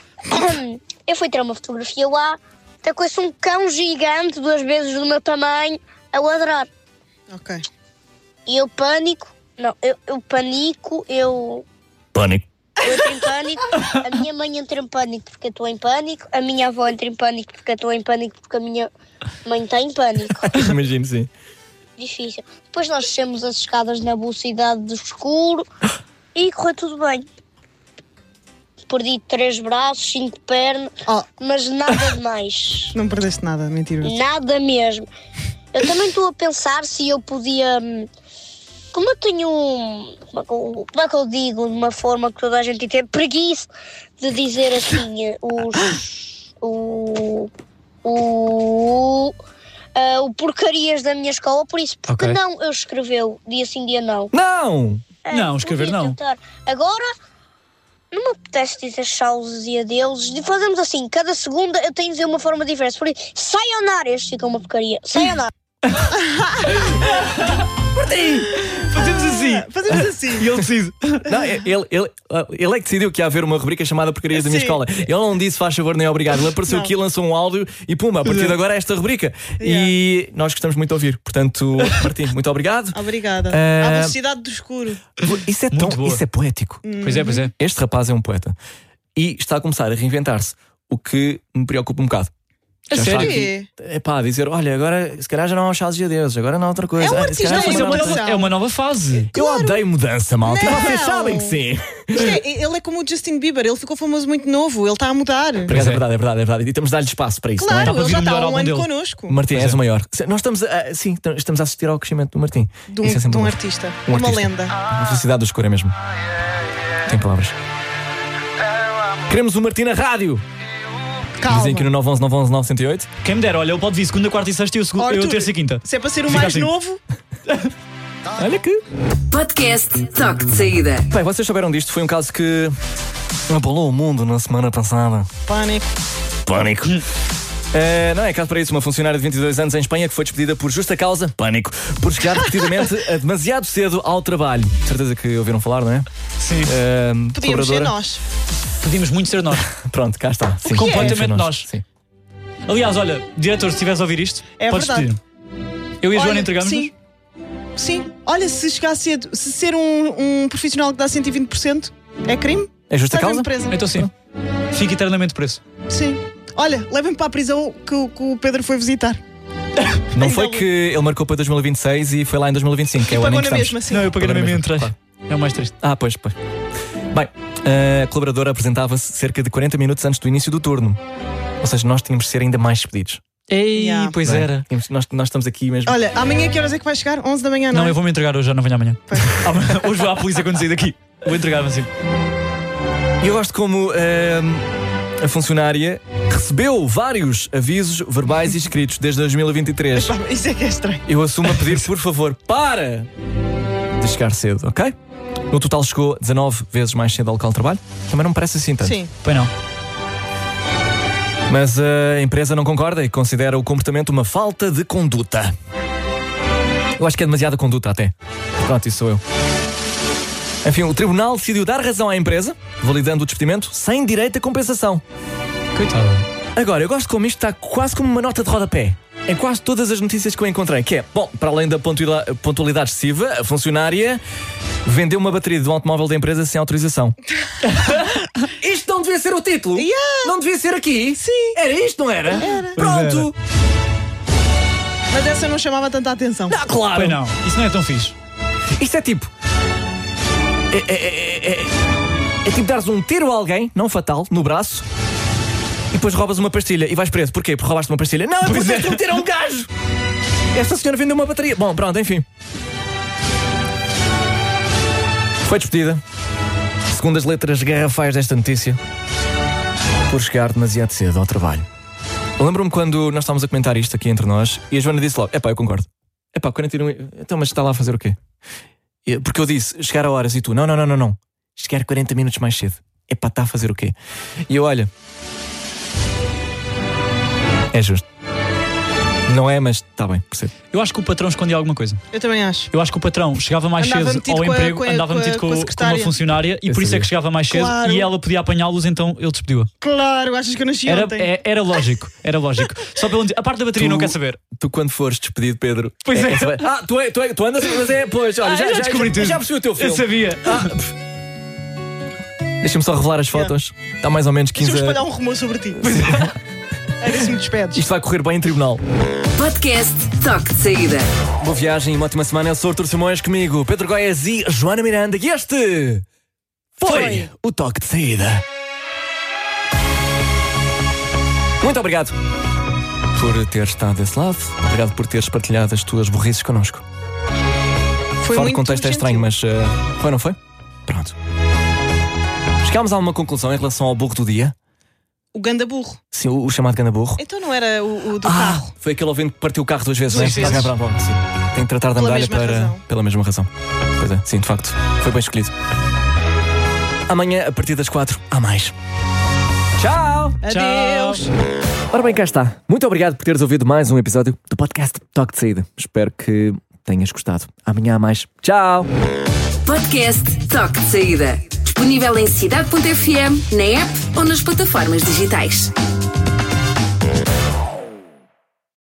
Eu fui tirar uma fotografia lá. Até conheço um cão gigante, duas vezes do meu tamanho, a ladrar. Ok. E eu pânico. Não, eu, eu panico, eu... Pânico. Eu entro em pânico, a minha mãe entra em pânico porque eu estou em pânico, a minha avó entra em pânico porque eu estou em pânico porque a minha mãe está em pânico. Imagino, sim. Difícil. Depois nós descemos as escadas na velocidade do escuro e correu tudo bem. Perdi três braços, cinco pernas, Oh. mas nada de mais. Não perdeste nada, mentiroso. Nada mesmo. Eu também estou a pensar se eu podia... hum, Como eu tenho um... Como é que eu, como é que eu digo de uma forma que toda a gente tem preguiça de dizer assim eh, os... O... O... ah, o porcarias da minha escola, por isso, porque Ok. não eu escreveu dia sim, dia não? Não! É, Não, escrever podia não. tentar. Agora, não me apetece dizer tchauzinhos e adeus. E fazemos assim, cada segunda eu tenho de dizer uma forma diferente. Por isso, sayonara, este fica uma porcaria. Sayonara. Martim! Fazemos assim. Fazemos assim. E ele decide. Não, ele, ele, ele é que decidiu que ia haver uma rubrica chamada Porcarias da Minha Sim. Escola. Ele não disse faz favor nem obrigado. Ele apareceu Não. aqui, lançou um áudio e pumba, a partir de agora é esta rubrica. E nós gostamos muito de ouvir. Portanto, Martim, muito obrigado. Obrigada. Ah, À velocidade do escuro. Isso é, Muito tão, boa. isso é poético. Pois é, pois é. Este rapaz é um poeta e está a começar a reinventar-se, o que me preocupa um bocado. A Já sério? está aqui, é pá, dizer, olha, agora se calhar já não há chás de adeus, agora não há outra coisa. É um Ah, se artista, calhar não, foi isso é uma uma nova- canção. É uma nova fase. Eu odeio mudança, malta. E Não. vocês sabem que sim. Isto é, ele é como o Justin Bieber, ele ficou famoso muito novo, ele está a mudar. Por acaso é verdade, é verdade, é verdade. E temos de dar-lhe espaço para isso, Claro, não é? para ele já vir o está há melhor um álbum ano dele. connosco. Martim, Pois és é. o maior. Nós estamos a, sim, estamos a assistir ao crescimento do Martim. De um, Isso é sempre de um bom. artista, Um de uma artista. lenda. Uma felicidade do escuro é mesmo. Tem palavras. Queremos o Martim na rádio. Calma. Dizem aqui no nove um um nove um um nove zero oito. Quem me dera, olha, eu pode vir segunda, quarta e sexta e eu, segu- Arthur, eu terça e quinta. Se é para ser o Fica mais assim. novo, Olha que. Podcast Toque de Saída. Bem, vocês souberam disto? Foi um caso que abalou o mundo na semana passada. pânico. Pânico. Uh, não é caso para isso, uma funcionária de vinte e dois anos em Espanha que foi despedida por justa causa, pânico, por chegar repetidamente a demasiado cedo ao trabalho. Certeza que ouviram falar, não é? Sim. Uh, Podíamos ser nós. Podíamos muito ser nós. Pronto, cá está. Sim. Completamente nós. nós. Sim. Aliás, olha, diretor, se estiveres a ouvir isto, É podes verdade. pedir. Eu e a Olha, Joana entregamos. Sim. Sim. Olha, se chegar cedo, se ser um, um profissional que dá cento e vinte por cento é crime? É justa Sai causa? mesmo presa. Então sim. Fica eternamente preso. Sim. Olha, levem-me para a prisão que, o- que o Pedro foi visitar. Não foi que ele marcou para dois mil e vinte e seis e foi lá em dois mil e vinte e cinco, que é o ano em pagou que na estamos. mesma, assim. Não, eu paguei na Pagou mesma mesma, entrada. É o mais triste. Ah, pois, pois. Bem, a colaboradora apresentava-se cerca de quarenta minutos antes do início do turno. Ou seja, nós tínhamos de ser ainda mais despedidos. Ei, Yeah. pois Não é? era. Tínhamos- Nós, nós estamos aqui mesmo. Olha, amanhã que horas é que vai chegar? onze da manhã, não, Não, é? eu vou-me entregar hoje, já não venho amanhã. Amanhã- Hoje vou à polícia quando sair daqui. Vou entregar-me assim. E eu gosto como ahm, a funcionária recebeu vários avisos verbais e escritos desde dois mil e vinte e três. Pá, isso é que é estranho. Eu assumo a pedir, por favor, para de chegar cedo, ok? No total chegou dezanove vezes mais cedo ao local de trabalho. Também não me parece assim tanto. Sim. Pois não. Mas a empresa não concorda e considera o comportamento uma falta de conduta. Eu acho que é demasiada conduta até. Pronto, isso sou eu. Enfim, o tribunal decidiu dar razão à empresa, validando o despedimento sem direito a compensação. Coitada. Agora, eu gosto como isto está quase como uma nota de rodapé em quase todas as notícias que eu encontrei, que é, bom, para além da pontualidade, pontualidade excessiva, a funcionária vendeu uma bateria de um automóvel da empresa sem autorização. Isto não devia ser o título? Yeah. Não devia ser aqui? Sim. Era isto, não era? Era. Pronto. Mas essa não chamava tanta atenção. Não, claro. Pois não. Isso não é tão fixe. Isto é tipo... É, é, é, é, é tipo dares um tiro a alguém, não fatal, no braço, e depois roubas uma pastilha e vais preso. Porquê? Porque roubaste uma pastilha? Não, é porque deste um tiro a um gajo. Esta senhora vendeu uma bateria. Bom, pronto, enfim. Foi despedida, segundo as letras garrafais desta notícia, por chegar demasiado cedo ao trabalho. Eu lembro-me quando nós estávamos a comentar isto aqui entre nós e a Joana disse logo: epá, eu concordo. Epá, quarenta e um... Então, mas está lá a fazer o quê? Porque eu disse, chegar a horas e tu, não, não, não, não, não. Chegar quarenta minutos mais cedo. Epá, está a fazer o quê? E eu, olha, é justo. Não é, mas está bem, percebo. Eu acho que o patrão escondia alguma coisa. Eu também acho. Eu acho que o patrão chegava mais Andava cedo metido ao com a- emprego, com a- andava com a- metido com, com a com uma secretária. funcionária e Eu por isso é sabia. que chegava mais cedo Claro. e ela podia apanhá-los, então ele despediu-a. Claro, achas que eu nasci Era, ontem? é- era lógico, era lógico. Só pelo a parte da bateria Tu- não quer saber. Tu, quando fores despedido, Pedro. Pois é. Ah, tu, é, tu, é, tu andas, mas é, pois, olha, Ah, já, eu já, descobri já, tudo. já percebi o teu filme. Eu sabia. Ah, pff. Deixa-me só revelar as fotos. Está mais ou menos quinze. Deixa-me espalhar um rumor sobre ti. A ver se me despedes. Isto vai correr bem em tribunal. Podcast Toque de Saída. Boa viagem e uma ótima semana. Eu sou o Artur Simões, comigo Pedro Goiás e Joana Miranda. E este foi, Foi. o Toque de Saída. Muito obrigado por ter estado desse lado. Obrigado por teres partilhado as tuas burrices connosco. Foi Fora muito do contexto é gentil. estranho, mas uh, foi, não foi? Pronto. Chegámos a uma conclusão em relação ao burro do dia. O ganda burro. Sim, o, o chamado ganda burro. Então não era o, o do Ah, carro. foi aquele ouvinte que partiu o carro duas vezes, Duas não é? vezes. Ah, pronto, sim. Tem que tratar da Pela medalha mesma para, razão. pela mesma razão. Pois é, sim, de facto. Foi bem escolhido. Amanhã, a partir das quatro, há mais. Tchau! Adeus. Ora bem, cá está. Muito obrigado por teres ouvido mais um episódio do podcast Toque de Saída. Espero que tenhas gostado. Amanhã há mais. Tchau! Podcast Toque de Saída. Disponível em cidade ponto f m, na app ou nas plataformas digitais.